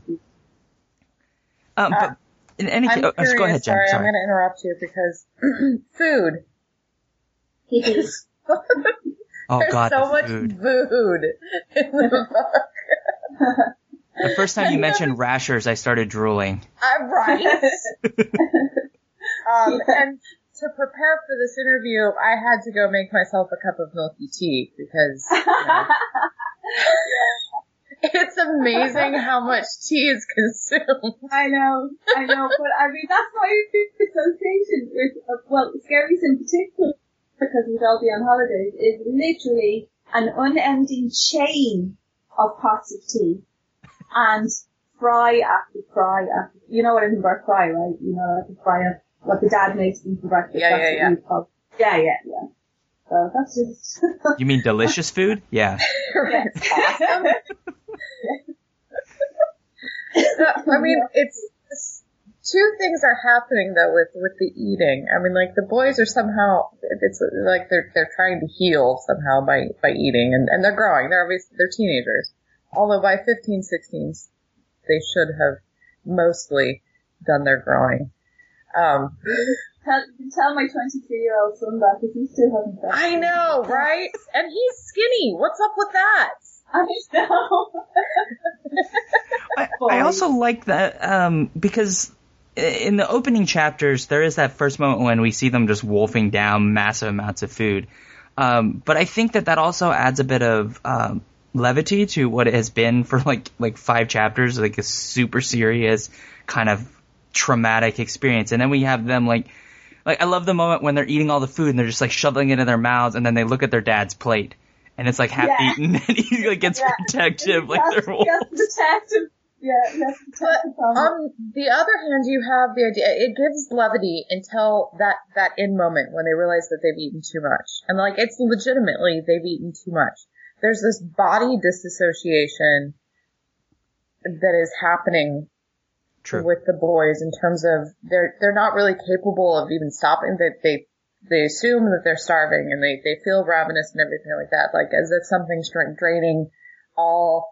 in any case, go ahead, Jen. Sorry, I'm going to interrupt you because food. Oh There's God, so much food in the book. The first time you mentioned rashers, I started drooling. Right. And to prepare for this interview, I had to go make myself a cup of milky tea because it's amazing how much tea is consumed. I know, but I mean, that's why the association with, Scaries in particular, because we'd all be on holidays, is literally an unending chain of pots of tea. And fry after fry after, you know what I mean by fry, right? Like a fry of what the dad makes them for breakfast. Yeah. Yeah. So that's just... You mean delicious food? Yeah. It's awesome. I mean, it's two things are happening though with the eating. I mean, like the boys are somehow, it's like they're trying to heal somehow by eating, and they're growing. They're teenagers. Although by 15, 16s, they should have mostly done their growing. Tell my 23-year-old son that because he still hasn't done it. I know, right? And he's skinny. What's up with that? I know. I also like that because in the opening chapters, there is that first moment when we see them just wolfing down massive amounts of food. But I think that also adds a bit of levity to what it has been for like 5 chapters, like a super serious kind of traumatic experience. And then we have them like I love the moment when they're eating all the food and they're just like shoveling it in their mouths, and then they look at their dad's plate and it's like half eaten, and he like gets protective, like they're wolves. Protective. Yeah, but on the other hand, you have the idea, it gives levity until that end moment when they realize that they've eaten too much. And like, it's legitimately, they've eaten too much. There's this body disassociation that is happening with the boys in terms of they're not really capable of even stopping. They assume that they're starving and they feel ravenous and everything like that, like as if something's draining all,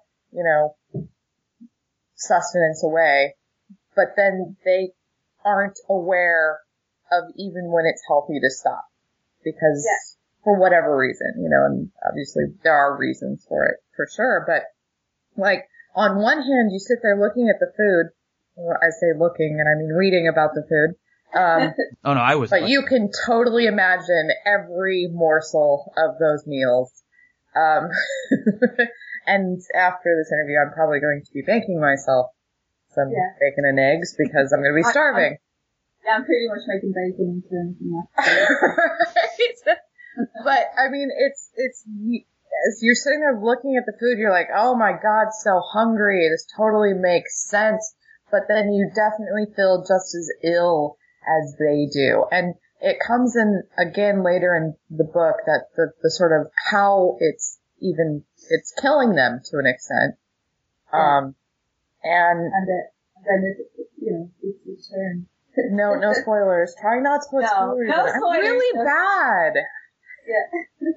sustenance away. But then they aren't aware of even when it's healthy to stop because for whatever reason, and obviously there are reasons for it for sure. But like on one hand, you sit there looking at the food. Well, I say looking, and I mean reading about the food. Oh no, I was. But you can totally imagine every morsel of those meals. And after this interview, I'm probably going to be making myself some bacon and eggs because I'm going to be starving. I'm pretty much making bacon into anything else. Right? But, I mean, it's, as you're sitting there looking at the food, you're like, oh my god, so hungry. This totally makes sense. But then you definitely feel just as ill as they do. And it comes in again later in the book that the sort of how it's killing them to an extent. And then it's returned. No spoilers. Trying not to put spoilers. No I'm spoilers. really bad. Yeah.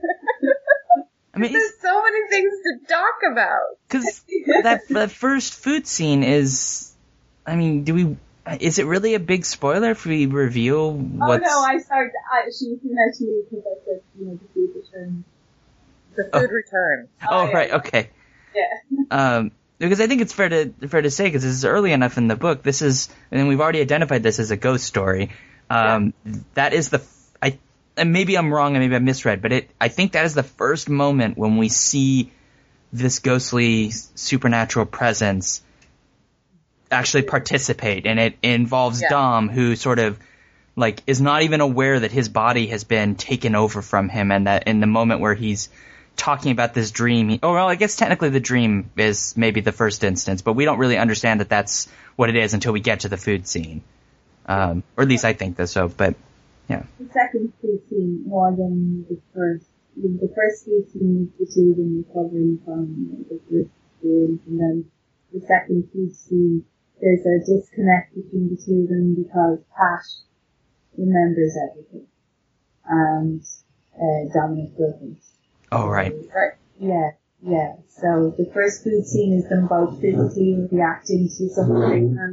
I mean, there's so many things to talk about. Because that first food scene is, I mean, is it really a big spoiler if we reveal what's... Oh no, she came out to me because I said, the food return. The food return. Oh, right, okay. Yeah. Because I think it's fair to say, because this is early enough in the book, and we've already identified this as a ghost story. That is and maybe I'm wrong and maybe I misread, but I think that is the first moment when we see this ghostly supernatural presence actually participate, and it involves Dom, who sort of like is not even aware that his body has been taken over from him, and that in the moment where he's talking about this dream, I guess technically the dream is maybe the first instance, but we don't really understand that that's what it is until we get to the food scene. Or at least I think that's so, but yeah. The second food scene more than the first. The first food scene is the two of them recovering from the first experience, and then the second food scene, there's a disconnect between the two of them because Pat remembers everything, and Dominic doesn't. Oh, right. Right. Yeah. So the first food scene is them both physically reacting to something,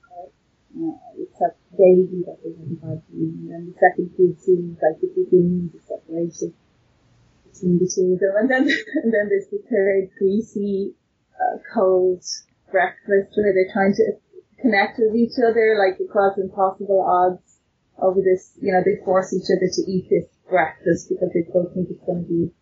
except Daisy that was in bad dream. And then the second food scene is like the beginning of the separation between the two of them. And then there's the third greasy, cold breakfast where they're trying to connect with each other, like across impossible odds over this, they force each other to eat this breakfast because they both think it's going to be...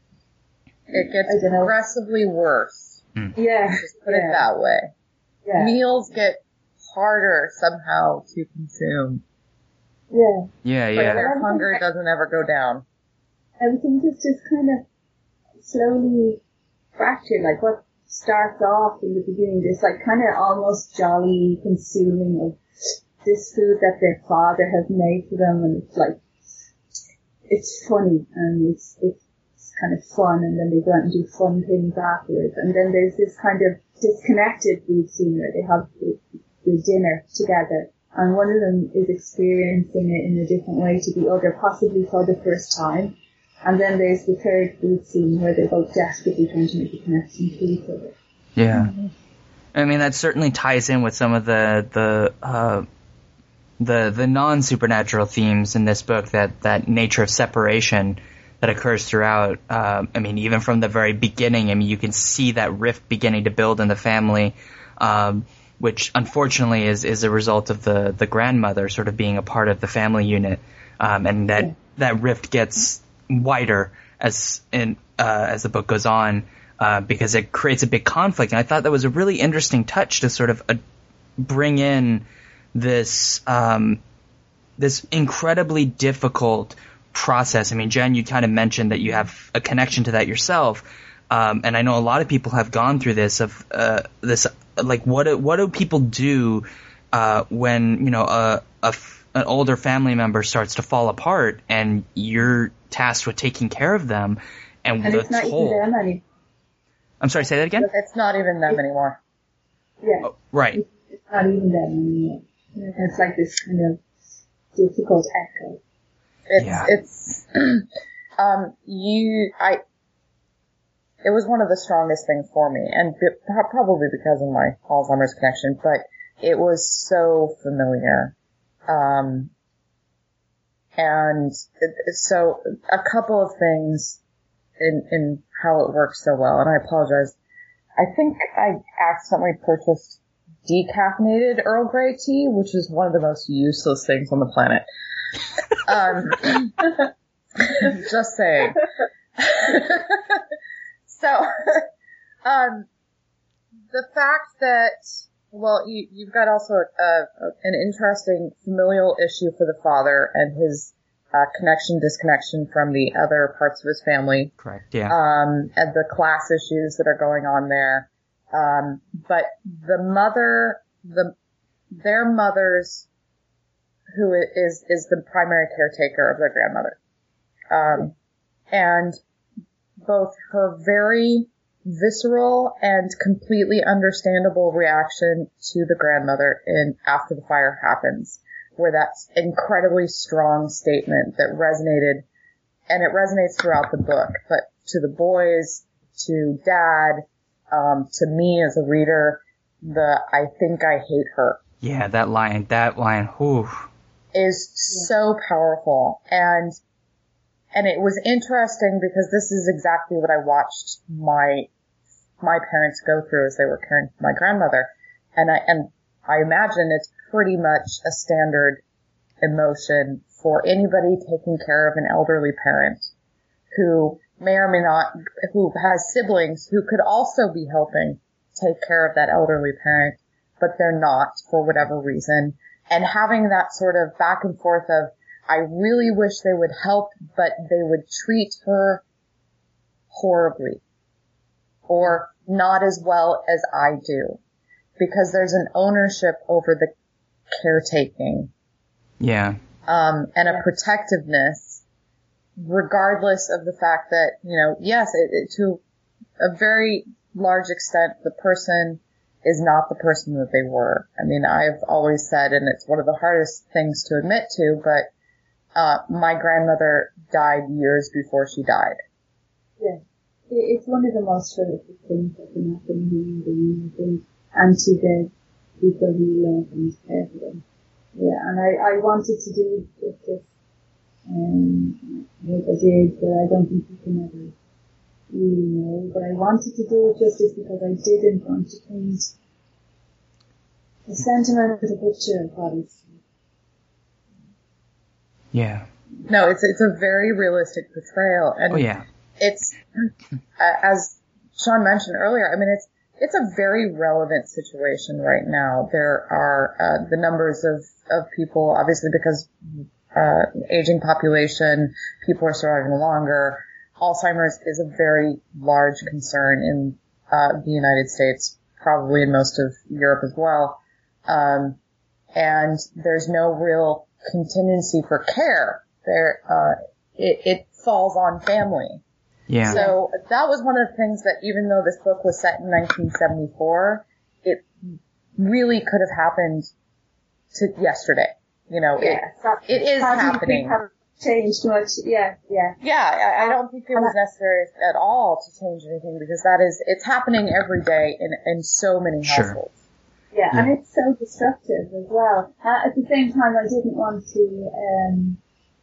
It gets progressively worse. Yeah. Just put it that way. Yeah. Meals get harder somehow to consume. Yeah. Yeah. But their hunger doesn't ever go down. Everything is just kind of slowly fractured. Like what starts off in the beginning, this like kind of almost jolly consuming of this food that their father has made for them, and it's like, it's funny and it's kind of fun, and then they go out and do fun things afterwards. And then there's this kind of disconnected food scene where they have the dinner together, and one of them is experiencing it in a different way to the other, possibly for the first time. And then there's the third food scene where they're both desperately trying to make a connection to each other. Yeah. Mm-hmm. I mean, that certainly ties in with some of the non-supernatural themes in this book, that nature of separation that occurs throughout. I mean, even from the very beginning, I mean, you can see that rift beginning to build in the family, which unfortunately is a result of the grandmother sort of being a part of the family unit, and that rift gets wider as the book goes on, because it creates a big conflict. And I thought that was a really interesting touch to sort of bring in this incredibly difficult process. I mean, Jen, you kind of mentioned that you have a connection to that yourself, and I know a lot of people have gone through this. Like, what do people do when an older family member starts to fall apart, and you're tasked with taking care of them, and it's not even them anymore. I'm sorry, say that again? It's not even them anymore. Yeah. Oh, right. It's not even them anymore. It's like this kind of difficult echo. It was one of the strongest things for me, and probably because of my Alzheimer's connection, but it was so familiar. And so a couple of things in how it works so well, and I apologize. I think I accidentally purchased decaffeinated Earl Grey tea, which is one of the most useless things on the planet. Just saying. So, The fact that, well, you've got also an interesting familial issue for the father and his disconnection from the other parts of his family. Correct, yeah. And the class issues that are going on there. But their mother's, who is the primary caretaker of their grandmother. And both her very visceral and completely understandable reaction to the grandmother after the fire happens, where that incredibly strong statement that resonated, and it resonates throughout the book, but to the boys, to Dad, to me as a reader, I think I hate her. Yeah, that line, whew. Is so powerful. And it was interesting because this is exactly what I watched my parents go through as they were caring for my grandmother. And I imagine it's pretty much a standard emotion for anybody taking care of an elderly parent who may or may not, who has siblings who could also be helping take care of that elderly parent, but they're not for whatever reason. And having that sort of back and forth of, I really wish they would help, but they would treat her horribly or not as well as I do, because there's an ownership over the caretaking. Yeah. And a protectiveness, regardless of the fact that, yes, to a very large extent, the person is not the person that they were. I mean, I've always said, and it's one of the hardest things to admit to, but my grandmother died years before she died. Yeah. It's one of the most horrific things that can happen in human beings, I think, and to the people who love and care for them. Yeah, and I wanted to do justice, like I did, but I don't think you can ever really know. But I wanted to do it justice because I didn't want to paint a sentimental picture of what is. Yeah. No, it's a very realistic portrayal, and it's as Sean mentioned earlier. I mean, it's a very relevant situation right now. There are the numbers of people, obviously, because aging population, people are surviving longer. Alzheimer's is a very large concern in the United States, probably in most of Europe as well. And there's no real contingency for care. It falls on family. Yeah. So that was one of the things that, even though this book was set in 1974, it really could have happened to yesterday. It is happening. Changed much, yeah. Yeah, I don't think it was necessary at all to change anything, because it's happening every day in so many households. Yeah, and it's so destructive as well. At the same time, I didn't want to,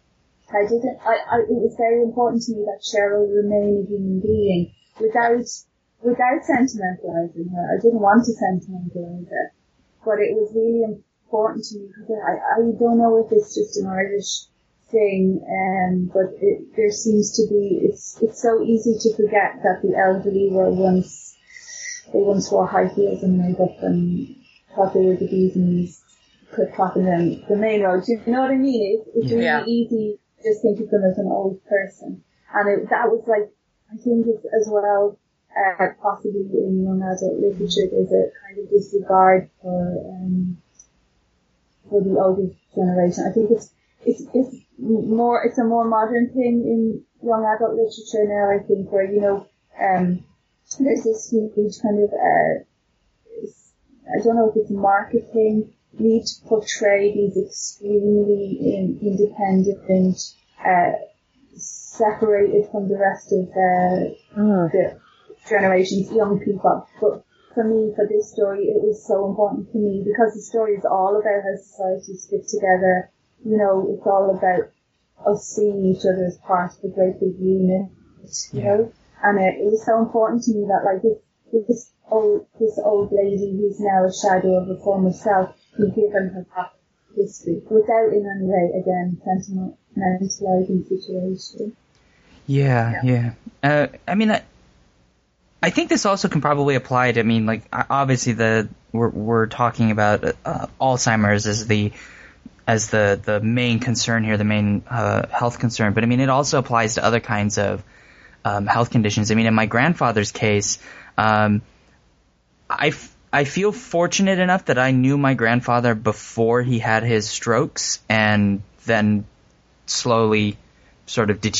it was very important to me that Cheryl remain a human being without sentimentalizing her. I didn't want to sentimentalize her, but it was really important to me because I don't know if it's just an Irish thing, but there seems to be, it's so easy to forget that the elderly were once wore high heels and makeup and thought they were the bees knees, clip-clopping them the main road. Do you know what I mean? It's really easy to just think of them as an old person. And that was like, I think it's as well, possibly in young adult literature, there's a kind of disregard for the older generation. I think it's a more modern thing in young adult literature now, I think, where, there's this huge kind of, I don't know if it's marketing, need to portray these extremely independent, separated from the rest of the generations, young people. But for me, for this story, it was so important to me because the story is all about how societies fit together. It's all about us seeing each other as part of a great big unit, you know. And it was so important to me that, like, this old lady who's now a shadow of her former self, be given her past history without in any way, again, sentimentalizing the situation. Yeah. I mean, I think this also can probably apply to, I mean, like, obviously we're talking about Alzheimer's as the main concern here, the main health concern. But I mean, it also applies to other kinds of health conditions. I mean, in my grandfather's case, I feel fortunate enough that I knew my grandfather before he had his strokes, and then slowly sort of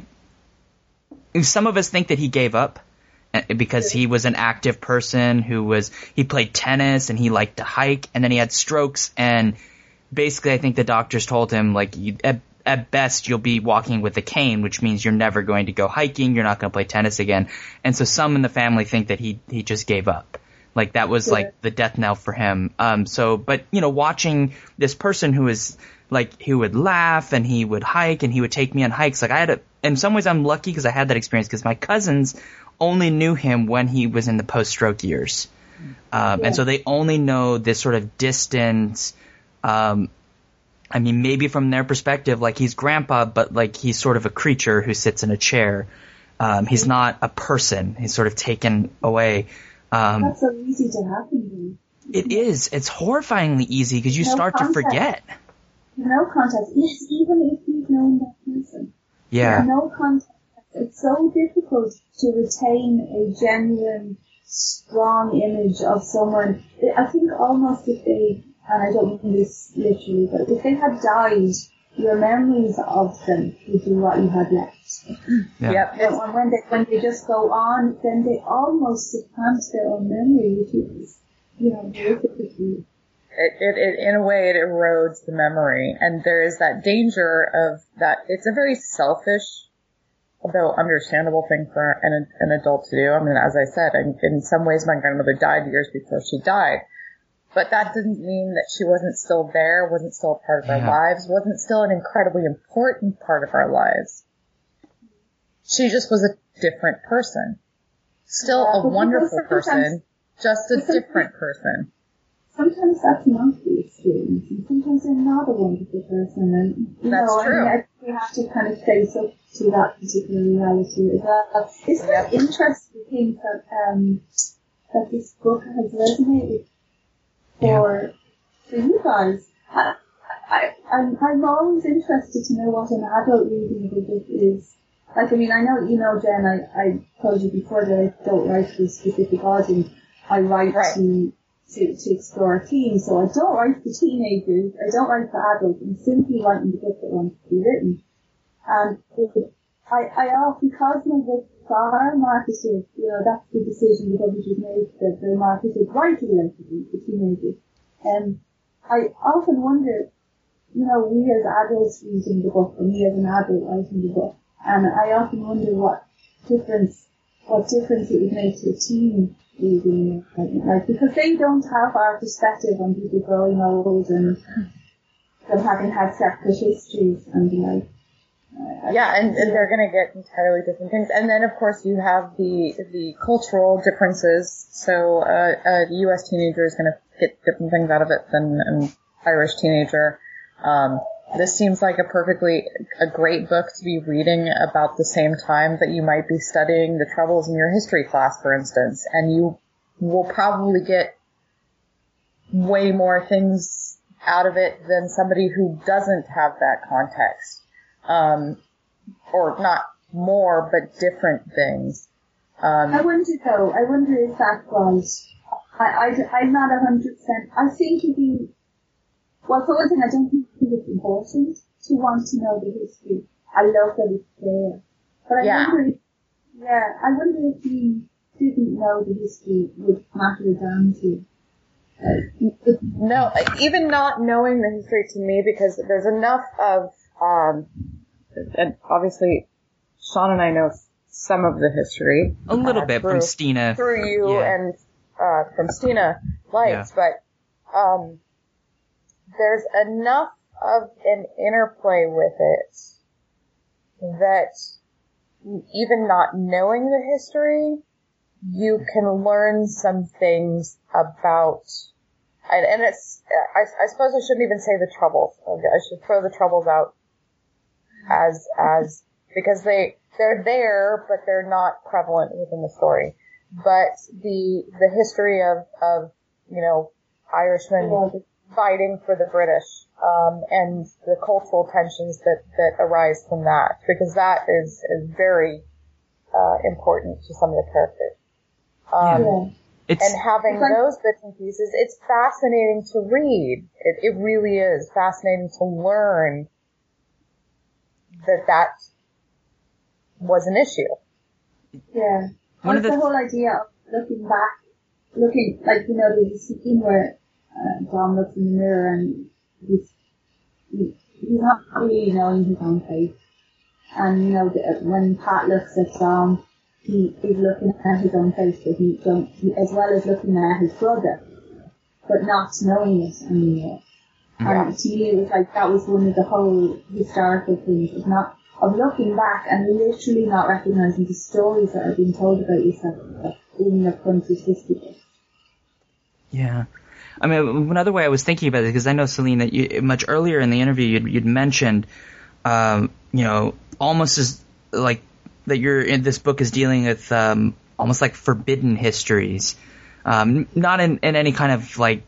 some of us think that he gave up because he was an active person he played tennis and he liked to hike, and then he had strokes, and basically I think the doctors told him, like, at best you'll be walking with a cane, which means you're never going to go hiking, you're not going to play tennis again. And so some in the family think that he just gave up. Like, that was like the death knell for him. But watching this person who is like, he would laugh and he would hike and he would take me on hikes. Like, in some ways I'm lucky because I had that experience, because my cousins only knew him when he was in the post-stroke years. And so they only know this sort of distant, I mean, maybe from their perspective, like, he's grandpa, but like, he's sort of a creature who sits in a chair. He's not a person. He's sort of taken away. That's so easy to happen. It is. It's horrifyingly easy because you start to forget. No context. Yes, even if you've known that person. Yeah. No context. It's so difficult to retain a genuine, strong image of someone. I think almost if they, and I don't mean this literally, but if they had died, your memories of them would be what you had left. Yeah. Yep. And when they just go on, then they almost supplant their own memory, which is, horrific. It in a way, it erodes the memory, and there is that danger of that. It's a very selfish, although understandable thing for an adult to do. I mean, as I said, in some ways my grandmother died years before she died. But that didn't mean that she wasn't still there, wasn't still a part of our lives, wasn't still an incredibly important part of our lives. She just was a different person. Still a wonderful person, just a different person. Sometimes that's not the experience, and sometimes they're not a wonderful person, and that's true. I think we have to kind of face up to that particular reality as well. It's very interesting to think that this book has resonated for you guys. I'm always interested to know what an adult reading of a book is. Like, I mean, I know, Jen, I told you before that I don't write for a specific audience. I write to explore a theme, so I don't write for teenagers, I don't write for adults, I'm simply writing the book that wants to be written. And because my books are marketed, that's the decision the publishers made, that they're marketed right away for teenagers. I often wonder, we as adults reading the book, and me as an adult writing the book, and I often wonder what difference it would make to a teen reading it, like, because they don't have our perspective on people growing old and them having had separate histories and like. And they're going to get entirely different things. And then, of course, you have the cultural differences. So a U.S. teenager is going to get different things out of it than an Irish teenager. This seems like a great book to be reading about the same time that you might be studying the Troubles in your history class, for instance. And you will probably get way more things out of it than somebody who doesn't have that context. Or not more, but different things. I wonder if that's right. I'm not 100%. I think for one thing, I don't think it's important to want to know the history. I love that it's there. But I wonder if you didn't know the history would matter down to No, even not knowing the history to me, because there's enough of, and obviously, Sean and I know some of the history. A little bit from Stina. Through you and from Stina Lights, but there's enough of an interplay with it that even not knowing the history, you can learn some things about, and it's, I suppose I shouldn't even say the Troubles. I should throw the Troubles out as, because they're there, but they're not prevalent within the story. but the history of Irishmen fighting for the British, and the cultural tensions that arise from that, because that is very important to some of the characters. And having those bits and pieces, it's fascinating to read. It really is fascinating to learn that was an issue. Yeah. What's the whole idea of looking back, there's a scene where Dom looks in the mirror and he's not really knowing his own face. And, when Pat looks at Dom, he is looking at his own face, but as well as looking at his brother, but not knowing it anymore. Yeah. And to me, it was like that was one of the whole historical things of looking back and literally not recognizing the stories that are being told about yourself in your country's history. Yeah. I mean, another way I was thinking about it, because I know, Celine, that much earlier in the interview you'd mentioned, almost as like that this book is dealing with almost like forbidden histories, not in any kind of like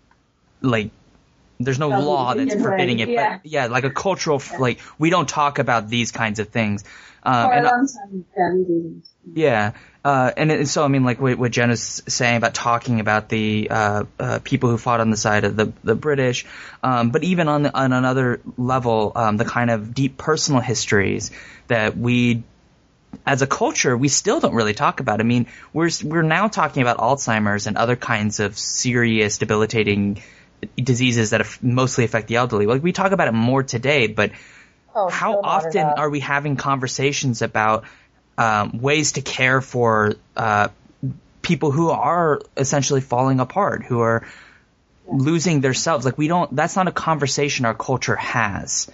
there's no law that's forbidding it, but like a cultural like we don't talk about these kinds of things. For a long time, we didn't. Yeah. And so, I mean, like what Jen is saying about talking about the people who fought on the side of the British, but even on another level, the kind of deep personal histories that we, as a culture, we still don't really talk about. I mean, we're now talking about Alzheimer's and other kinds of serious, debilitating diseases that mostly affect the elderly. Like we talk about it more today, but how often are we having conversations about ways to care for people who are essentially falling apart, who are losing their selves? Like that's not a conversation our culture has.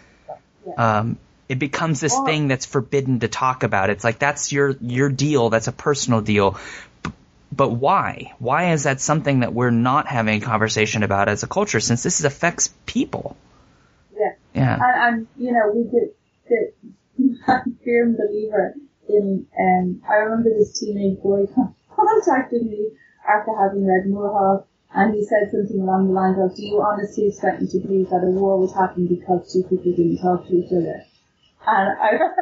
It becomes this thing that's forbidden to talk about. It's like that's your deal, that's a personal deal. But why? Why is that something that we're not having a conversation about as a culture, since this affects people? Yeah. And we did firm believer in, I remember this teenage boy contacted me after having read Moorhall, and he said something along the lines of, do you honestly expect me to believe that a war was happening because two people didn't talk to each other? And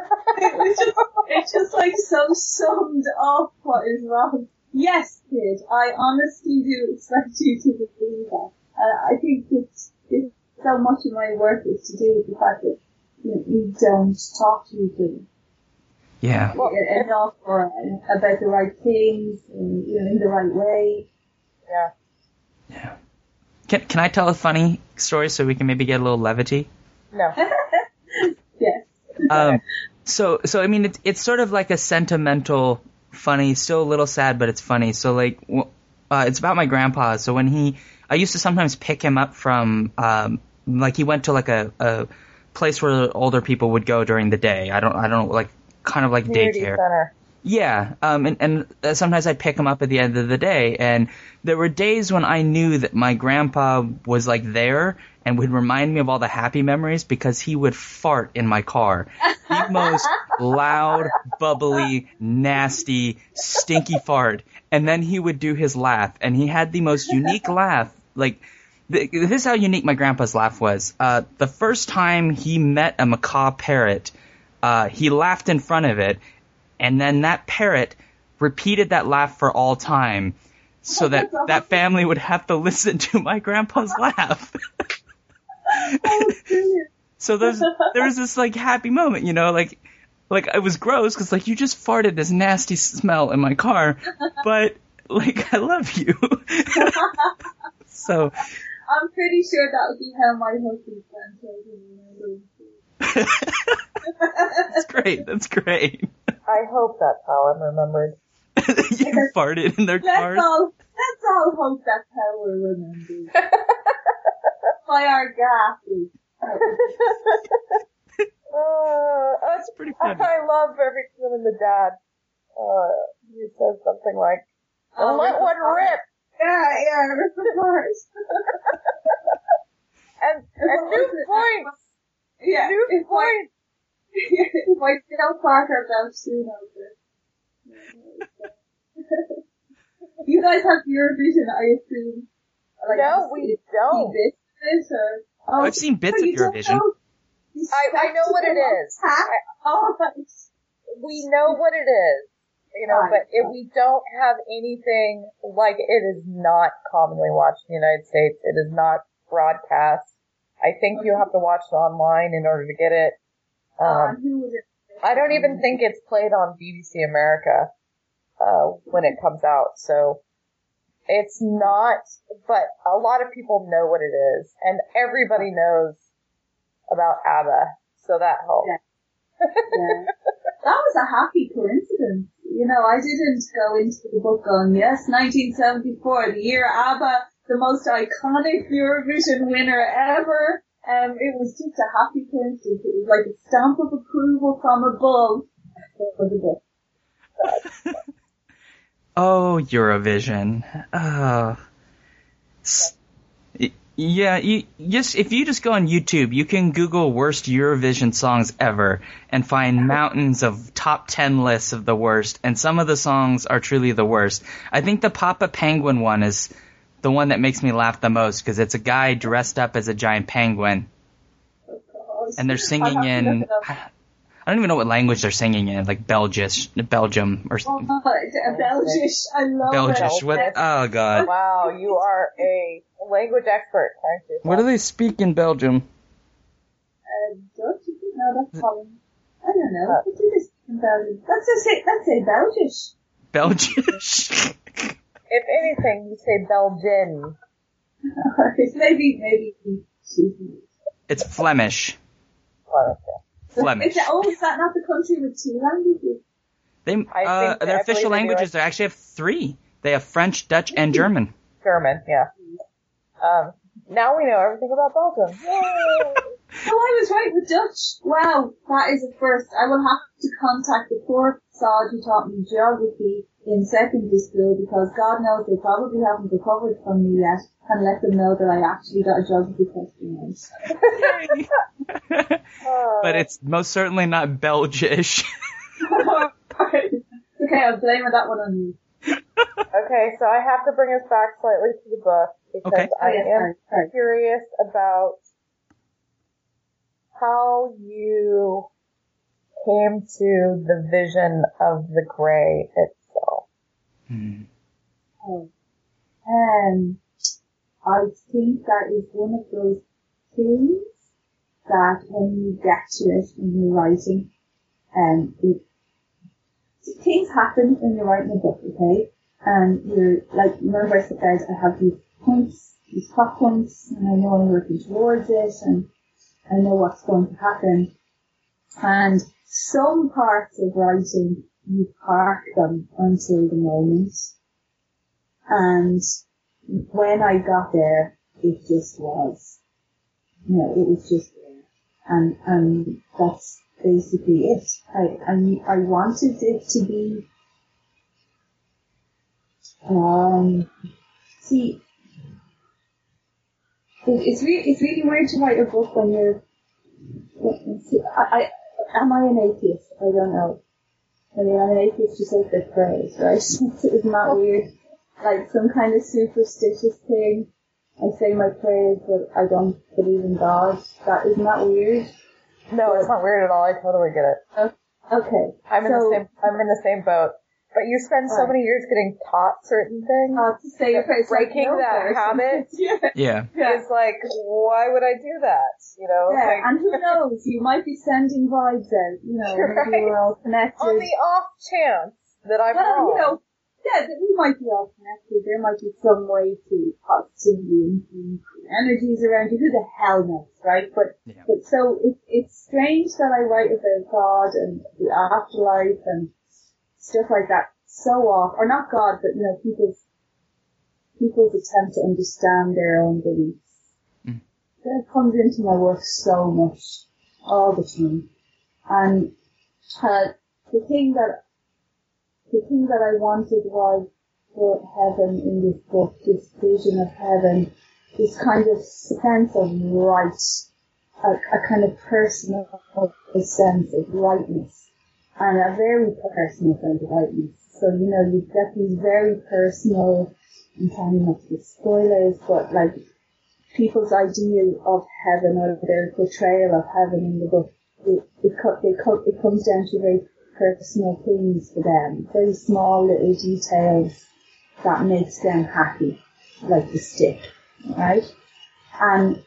it's just like so summed up what is wrong. Yes, kid, I honestly do expect you to believe that. And I think it's so much of my work is to do with the fact that you don't talk to each other. Yeah. Enough about the right things, in the right way. Yeah. Can I tell a funny story so we can maybe get a little levity? No. Yes. So I mean, it's sort of like a sentimental, funny, still a little sad, but it's funny. So like, it's about my grandpa. So when I used to sometimes pick him up from, like he went to like a place where older people would go during the day. I don't like, kind of like Community daycare. Center. Yeah. And sometimes I'd pick him up at the end of the day. And there were days when I knew that my grandpa was like there and would remind me of all the happy memories, because he would fart in my car. The most loud, bubbly, nasty, stinky fart. And then he would do his laugh, and he had the most unique laugh. Like, this is how unique my grandpa's laugh was. The first time he met a macaw parrot, he laughed in front of it, and then that parrot repeated that laugh for all time, so that family would have to listen to my grandpa's laugh. So there was this like happy moment, like it was gross because like you just farted this nasty smell in my car, but like I love you. So I'm pretty sure that would be how my husband's grandchildren remember. That's great. I hope that's how I'm remembered. You farted in their cars? Let's all hope that's how we're remembered. By our gases. That's pretty funny. I love every time in the dad. He says something like, "Don't let one rip." Yeah, of course. and new points. Yeah, new points. If I don't park our belt soon over. You guys have Eurovision, I assume. Like, No, we don't. Bits or, oh, I've seen bits of you don't Eurovision. know? I know what it is. Oh, right. We know what it is, you know, but if we don't have anything like it is not commonly watched in the United States. It is not broadcast. I think you have to watch it online in order to get it. I don't even think it's played on BBC America when it comes out. So it's not, but a lot of people know what it is, and everybody knows about ABBA, so that helps. Yeah. That was a happy coincidence. You know, I didn't go into the book going, yes, 1974, the year ABBA, the most iconic Eurovision winner ever. It was just a happy coincidence. It was like a stamp of approval from above for the book. Oh, Eurovision. Yeah, if you just go on YouTube, you can Google worst Eurovision songs ever and find mountains of top 10 lists of the worst, and some of the songs are truly the worst. I think the Papa Penguin one is the one that makes me laugh the most, because it's a guy dressed up as a giant penguin. And they're singing in, I don't even know what language they're singing in, like Belgium or something. Belgish, I love Belgish, it. what? Oh god. Wow, you are a language expert, aren't you? What do they speak in Belgium? Dutch? No, that's Holland. I don't know. What do they speak in Belgium? Let's say Belgish. Belgish? If anything, you say Belgian. maybe. It's Flemish. Flemish. Is that not the country with two languages? Their official languages, they actually have three. They have French, Dutch, and German. German, yeah. Now we know everything about Belgium. Yay! Oh, I was right with Dutch. Wow, that is a first. I will have to contact the poor sod who taught me geography in secondary school, because God knows they probably haven't recovered from me yet, and let them know that I actually got a geography question right. But it's most certainly not Belgish. Okay, I'm blaming that one on you. Okay, so I have to bring us back slightly to the book, because I am curious about how you came to the vision of the gray itself. I think that is one of those things that when you get to it when you're writing, things happen when you're writing a book, okay? And you're like, remember I said I have these points, these plot points, and I know I'm working towards it, and I know what's going to happen. And some parts of writing, you park them until the moment. And when I got there, it just was. You know, it was just there. And that's basically it. I wanted it to be, it's really weird to write a book when you're, am I an atheist? I don't know. I mean, I'm an atheist who says they pray, right? Isn't that weird? Like some kind of superstitious thing. I say my prayers, but I don't believe in God. Isn't that weird? No, it's not weird at all. I totally get it. Okay. I'm in the same boat. But you spend so many years getting taught certain things. To say your prayers, breaking that habit is like, why would I do that? You know? Yeah, like, and who knows? You might be sending vibes out. You know, maybe we're all connected. On the off chance that I'm wrong. You know, yeah, that we might be all connected. There might be some way to positively influence energies around you. Who the hell knows, right? But so it's strange that I write about God and the afterlife and stuff like that so often, or not God, but you know, people's attempt to understand their own beliefs. That comes into my work so much, all the time. And the thing that I wanted was for heaven in this book, this vision of heaven, this kind of sense of right, a kind of personal sense of rightness, and a very personal sense of rightness. So, you know, you get these very personal, I'm trying not to give spoilers, but like people's idea of heaven or their portrayal of heaven in the book, it comes down to very personal things for them. Very small little details that makes them happy, like the stick, right? And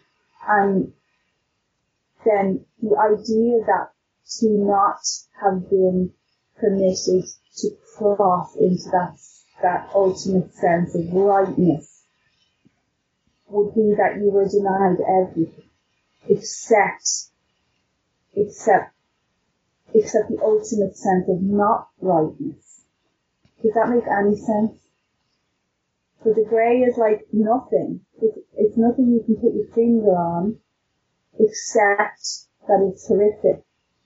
then the idea that to not have been permitted to cross into that ultimate sense of rightness would be that you were denied everything except the ultimate sense of not rightness. Does that make any sense? So the grey is like nothing. It's nothing you can put your finger on except that it's horrific.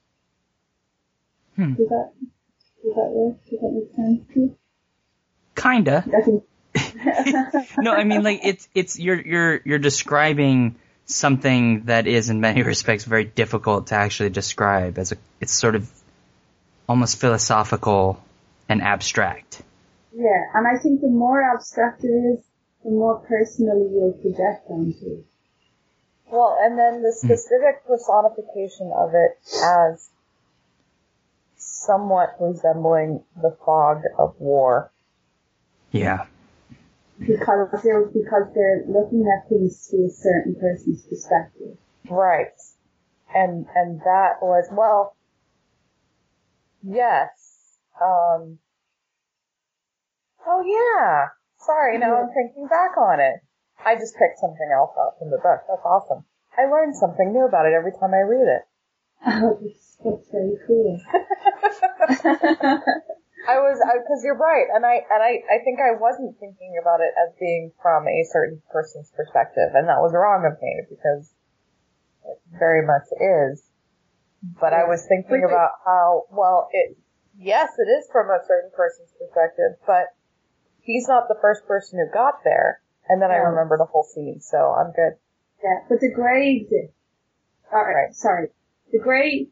Does that work? Does that make sense to you? Kinda. No, I mean, like, it's you're describing something that is in many respects very difficult to actually describe it's sort of almost philosophical and abstract. Yeah, and I think the more abstract it is, the more personally you'll project onto it. Well, and then the specific personification of it as somewhat resembling the fog of war. Yeah. Because they're looking at things through a certain person's perspective. Right. And that was, well, yes. Oh yeah. Sorry, now I'm thinking back on it. I just picked something else out from the book. That's awesome. I learn something new about it every time I read it. Oh, that's very cool. Cause you're right, and I think I wasn't thinking about it as being from a certain person's perspective, and that was wrong of me, because it very much is. But I was thinking about how, well, yes, it is from a certain person's perspective, but he's not the first person who got there, and then I remembered the whole scene, so I'm good. Yeah, but the grey exists. Alright, sorry. The grey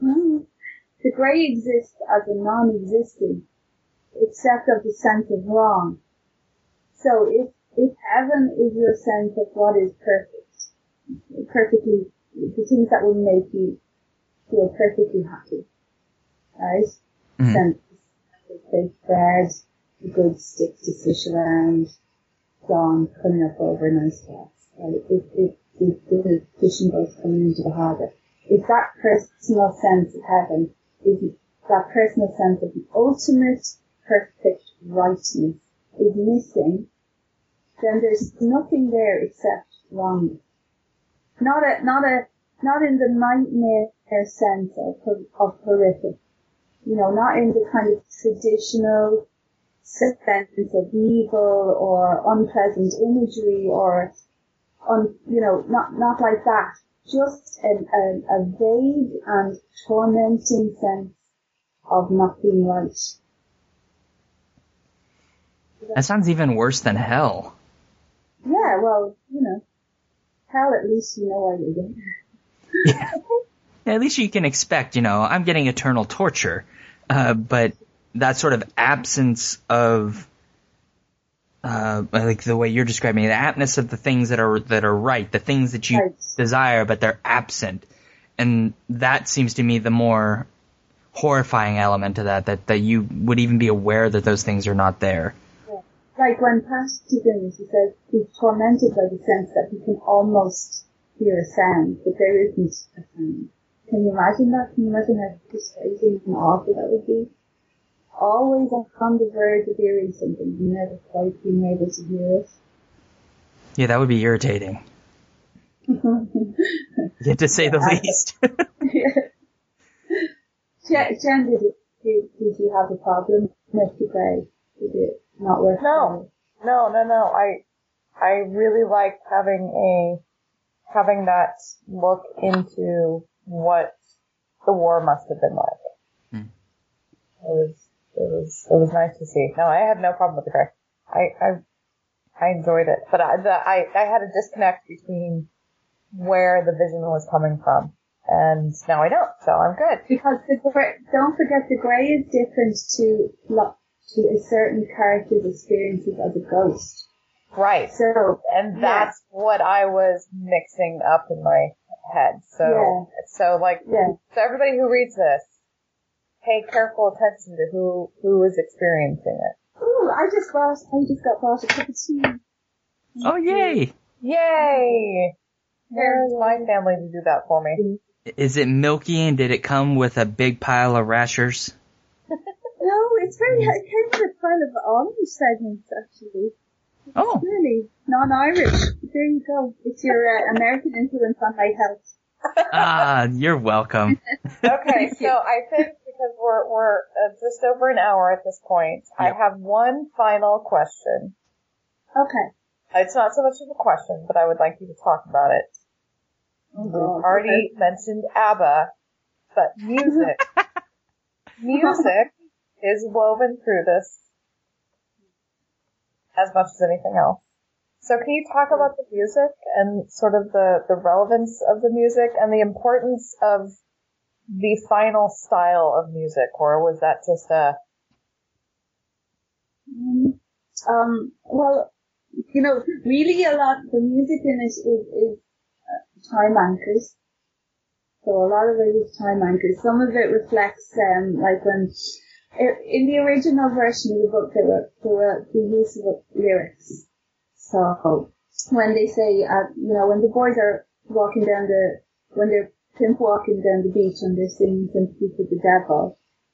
exists as a non-existent, except of the sense of wrong. So if heaven is your sense of what is perfectly, the things that will make you feel perfectly happy, right? Mm-hmm. Sense of baked bread, a good stick to fish around, dawn coming up over a nice glass, right? If the fishing boat's coming into the harbour. If that personal sense of heaven is that personal sense of the ultimate perfect rightness is missing, then there's nothing there except wrongness. Not in the nightmare sense of horrific. You know, not in the kind of traditional sense of evil or unpleasant imagery or not like that. Just a vague and tormenting sense of not being right. That sounds even worse than hell. Yeah, well, hell, at least you know why you're there. Yeah, at least you can expect, I'm getting eternal torture. But that sort of absence of, like the way you're describing it, the absence of the things that are right, the things that you desire, but they're absent. And that seems to me the more horrifying element to that you would even be aware that those things are not there. Yeah. Like when Pat begins, he says he's tormented by the sense that he can almost hear a sound, but there isn't a sound. Can you imagine that? Can you imagine how frustrating and awful that would be? Always on the verge of hearing something, never quite being able to hear it. Yeah, that would be irritating. Yeah, to say the least. Jen, did you have a problem with the grey? Did it not work? No. I really liked having that look into what the war must have been like. It was nice to see. No, I had no problem with the grey. I enjoyed it, but I had a disconnect between where the vision was coming from, and now I don't, so I'm good. Because don't forget the grey is different to a certain character's experiences as a ghost. Right. So, and that's what I was mixing up in my head. So everybody who reads this, pay careful attention to who is experiencing it. Ooh, I just got brought a cup of tea. Oh, yay! Yay! Here's my family to do that for me. Is it milky and did it come with a big pile of rashers? No, it came with a pile of orange segments, actually. Oh. It's really non-Irish. There you go. It's your American influence on my health. Ah, you're welcome. Okay, so I think because we're just over an hour at this point, Yep. I have one final question. Okay. It's not so much of a question, but I would like you to talk about it. We've already mentioned ABBA, but music is woven through this as much as anything else. So can you talk about the music and sort of the relevance of the music and the importance of the final style of music, or was that just a... Well, you know, really a lot, the music in it is time anchors. So a lot of it is time anchors. Some of it reflects, like when, in the original version of the book, there were the use of lyrics. So when they say, when the boys are walking down when they're pimp walking down the beach and they're singing Sympathy for the Devil,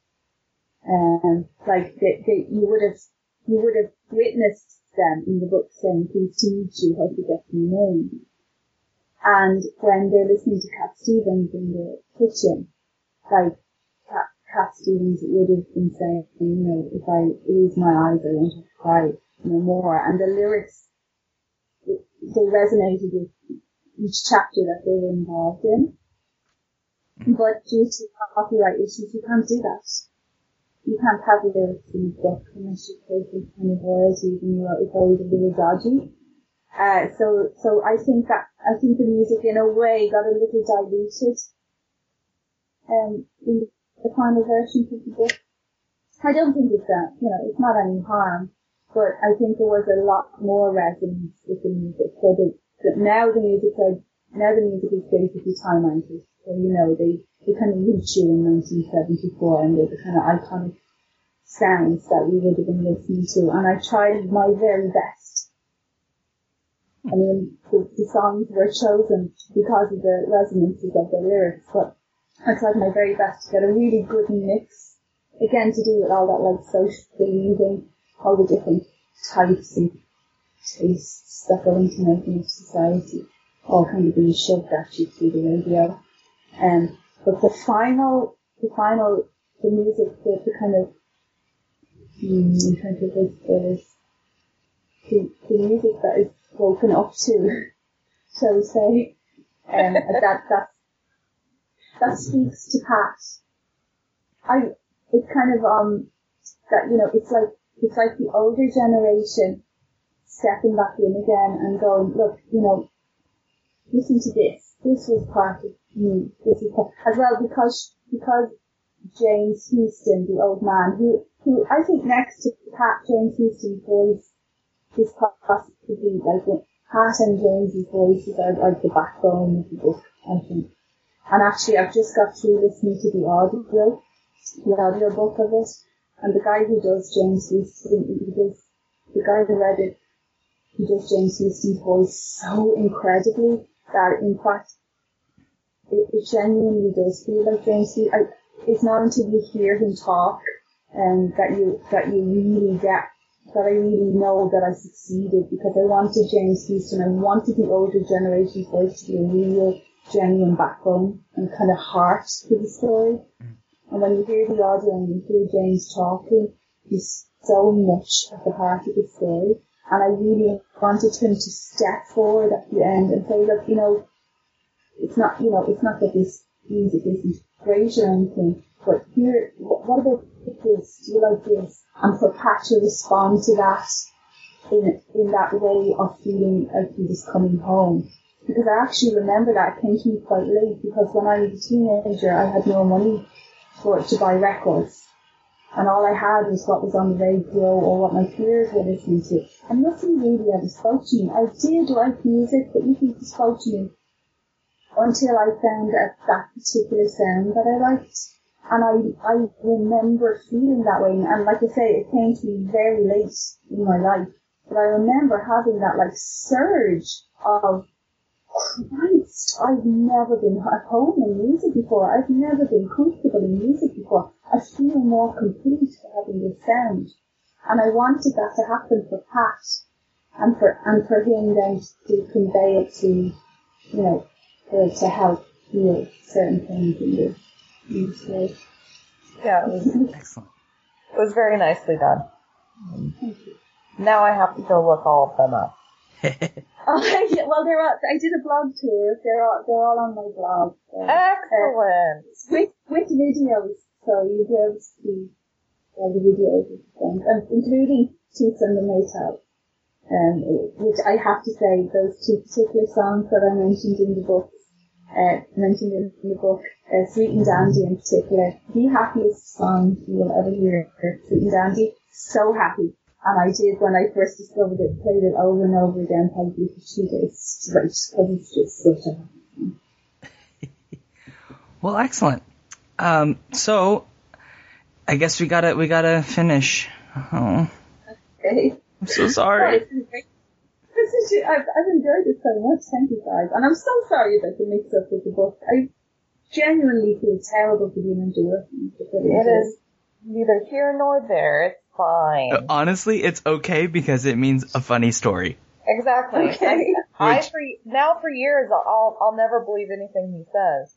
you would have witnessed them in the book saying, pleased to meet you, hope you get my name. And when they're listening to Cat Stevens in the kitchen, like Cat Stevens would have been saying, if I lose my eyes, I won't have to cry no more. And the lyrics, they resonated with each chapter that they were involved in. But due to copyright issues, you can't do that. You can't have lyrics in a book unless you pay some kind of royalties, and it's always a little dodgy. So I think the music in a way got a little diluted, in the final version of the book. I don't think it's it's not any harm, but I think there was a lot more resonance with the music. So that now the music is basically time anchored. So, they kind of reach you in 1974 and they're the kind of iconic sounds that we would have been listening to. And I tried my very best. I mean, the songs were chosen because of the resonances of the lyrics, but I tried my very best to get a really good mix. Again, to do with all that, like, social using all the different types and tastes that go into making of society, all kind of being shoved at you through the radio. But the music, the kind of, I'm trying to think, the music that is woken up to, shall we say, that speaks to Pat. It's kind of, it's like the older generation stepping back in again and going, look, listen to this. This was part of me. This is part, as well because James Houston, the old man, who I think next to Pat, James Houston's voice is possibly like Pat and James's voices are like the backbone of the book, I think. And actually, I've just got through listening to the audio book of it, and the guy who does James Houston, the guy who read it, he does James Houston's voice so incredibly that, in fact, it genuinely does feel like James Houston. It's not until you hear him talk that you really get, that I really know that I succeeded, because I wanted James Houston, I wanted the older generation's voice to be a real, genuine backbone and kind of heart to the story. And when you hear the audio and you hear James talking, he's so much at the heart of the story. And I really wanted him to step forward at the end and say, look, it's not that this music isn't great or anything, but here, what about this? Do you like this? And for Pat to respond to that in that way of feeling like he was coming home. Because I actually remember that it came to me quite late, because when I was a teenager, I had no money to buy records. and all I had was what was on the radio or what my peers were listening to. And nothing really ever spoke to me. I did like music, but nothing spoke to me until I found that particular sound that I liked. And I remember feeling that way. And like I say, it came to me very late in my life. But I remember having that like surge of, Christ, I've never been at home in music before. I've never been comfortable in music before. I feel more complete for having this sound. And I wanted that to happen for Pat and for him then to convey it to, you know, to help heal certain things in the story. Yeah, it was Excellent. It was very nicely done. Now I have to go look all of them up. Well, I did a blog tour. They're all on my blog. Excellent. With videos, so you'll be able to see all the videos and things, including Toots and the Maytals. Which I have to say, those two particular songs that I mentioned in the book, Sweet and Dandy in particular, the happiest song you will ever hear, Sweet and Dandy, so happy. And I did, when I first discovered it, played it over and over again, probably for 2 days straight, because it's just such a happy song. Well, excellent. So, I guess we gotta finish. Oh. Okay. I'm so sorry. I've enjoyed it so much, thank you guys. And I'm so sorry about the mix-up with the book. I genuinely feel terrible for being into it. It is neither here nor there. It's fine. Honestly, it's okay because it means a funny story. Exactly. Okay. For years, I'll never believe anything he says.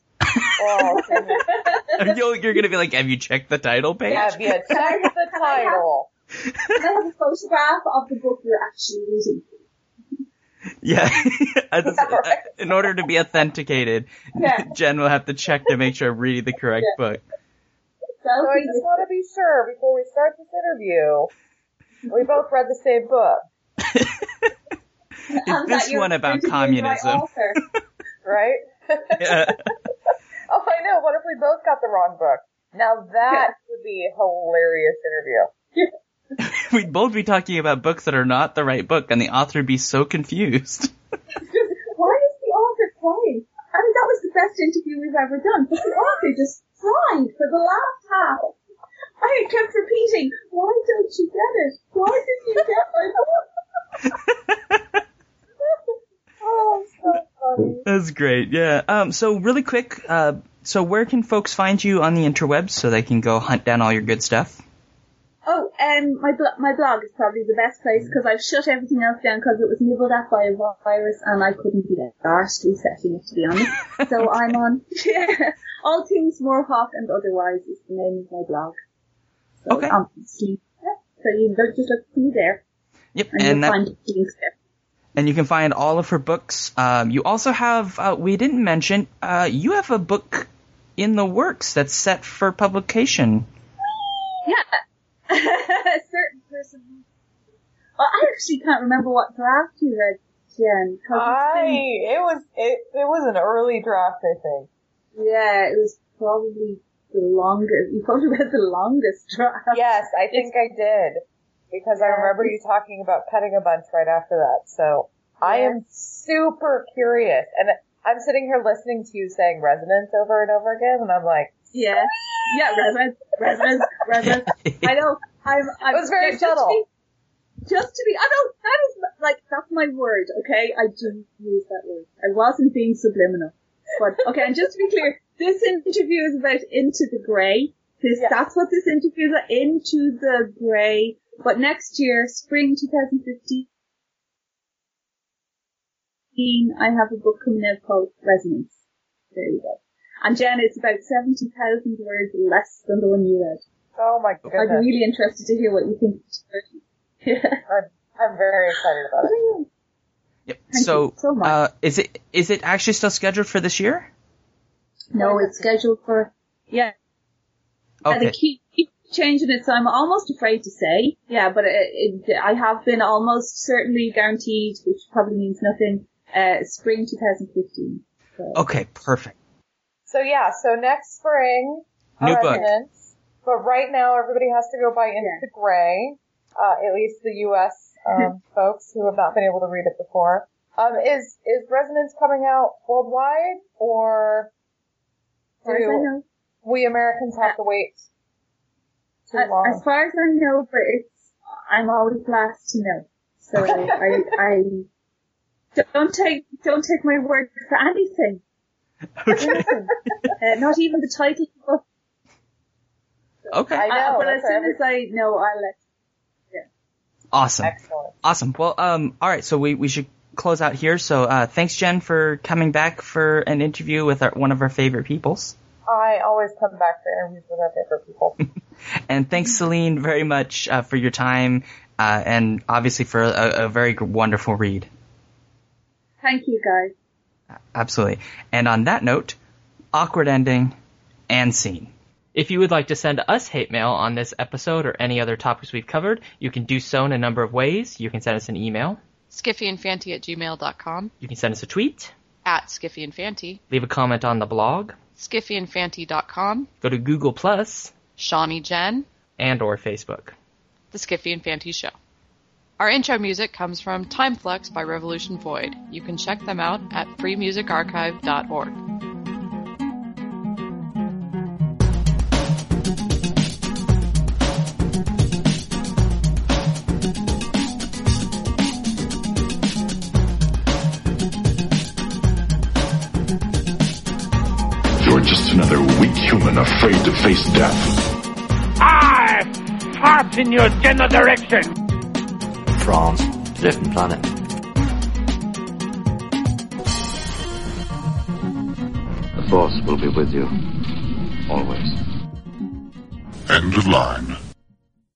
You're gonna be like, have you checked the title page? Have you checked the title? I have a photograph of the book you're actually reading. Yeah. Right. In order to be authenticated, Jen will have to check to make sure I'm reading the correct book. So I just want to be sure before we start this interview, we both read the same book. Is this one about communism? Right? Yeah. Oh, I know. What if we both got the wrong book? Now that would be a hilarious interview. We'd both be talking about books that are not the right book, and the author would be so confused. Why is the author crying? I mean, that was the best interview we've ever done, but the author just cried for the last half. I kept repeating, why don't you get it? Why didn't you get my book? Oh, so funny. That's great, yeah. So really quick, so where can folks find you on the interwebs so they can go hunt down all your good stuff? Oh, my blog is probably the best place because I've shut everything else down because it was nibbled at by a virus and I couldn't be arsed resetting it, to be honest. So I'm on All Things Moorhawk and Otherwise is the name of my blog. So, okay. So you just look for me there. Yep, and you'll find links there. And you can find all of her books. You also have, we didn't mention, you have a book in the works that's set for publication. Yeah. A certain person. Well, I actually can't remember what draft you read, Jen. It was an early draft, I think. Yeah, it was probably the longest. You probably read the longest draft. Yes, I think I did. Because I remember you talking about cutting a bunch right after that. So I am super curious. And I'm sitting here listening to you saying resonance over and over again, and I'm like, yeah, resonance. I know. It was very subtle. Just to be, I know, that is, like, that's my word, okay? I do use that word. I wasn't being subliminal. But, okay, and just to be clear, this interview is about Into the Grey. That's what this interview is about, Into the Grey. But next year, spring 2015, I have a book coming out called Resonance. There you go. And Jen, it's about 70,000 words less than the one you read. Oh my goodness. I'd be really interested to hear what you think. I'm very excited about it. Yep. Thank you so much. Is it actually still scheduled for this year? No, it's scheduled for, Okay. They keep changing it, so I'm almost afraid to say. Yeah, but I have been almost certainly guaranteed, which probably means nothing, spring 2015. So. Okay, perfect. So next spring, New book. But right now, everybody has to go buy Into the Gray, at least the U.S. Folks who have not been able to read it before. Is Resonance coming out worldwide, or do we Americans have to wait too long? As far as I know, but I'm always last to know. So I don't take my word for anything. Okay. Not even the title of the book. Okay. I know. But as soon as I know, I'll let you. Awesome. Excellent. Awesome. Well, all right. So we should close out here. So, thanks, Jen, for coming back for an interview with one of our favorite peoples. I always come back for interviews with our favorite people. And thanks, Celine, very much for your time, and obviously for a very wonderful read. Thank you, guys. Absolutely. And on that note, awkward ending and scene. If you would like to send us hate mail on this episode or any other topics we've covered, you can do so in a number of ways. You can send us an email. SkiffyandFanty@gmail.com. You can send us a tweet. @SkiffyandFanty. Leave a comment on the blog. SkiffyandFanty.com. Go to Google+. Shawnee Jen. And or Facebook. The Skiffy and Fanty Show. Our intro music comes from Time Flux by Revolution Void. You can check them out at freemusicarchive.org. You're just another weak human afraid to face death. I fart in your general direction. France, different planet. The Force will be with you, always. End of line.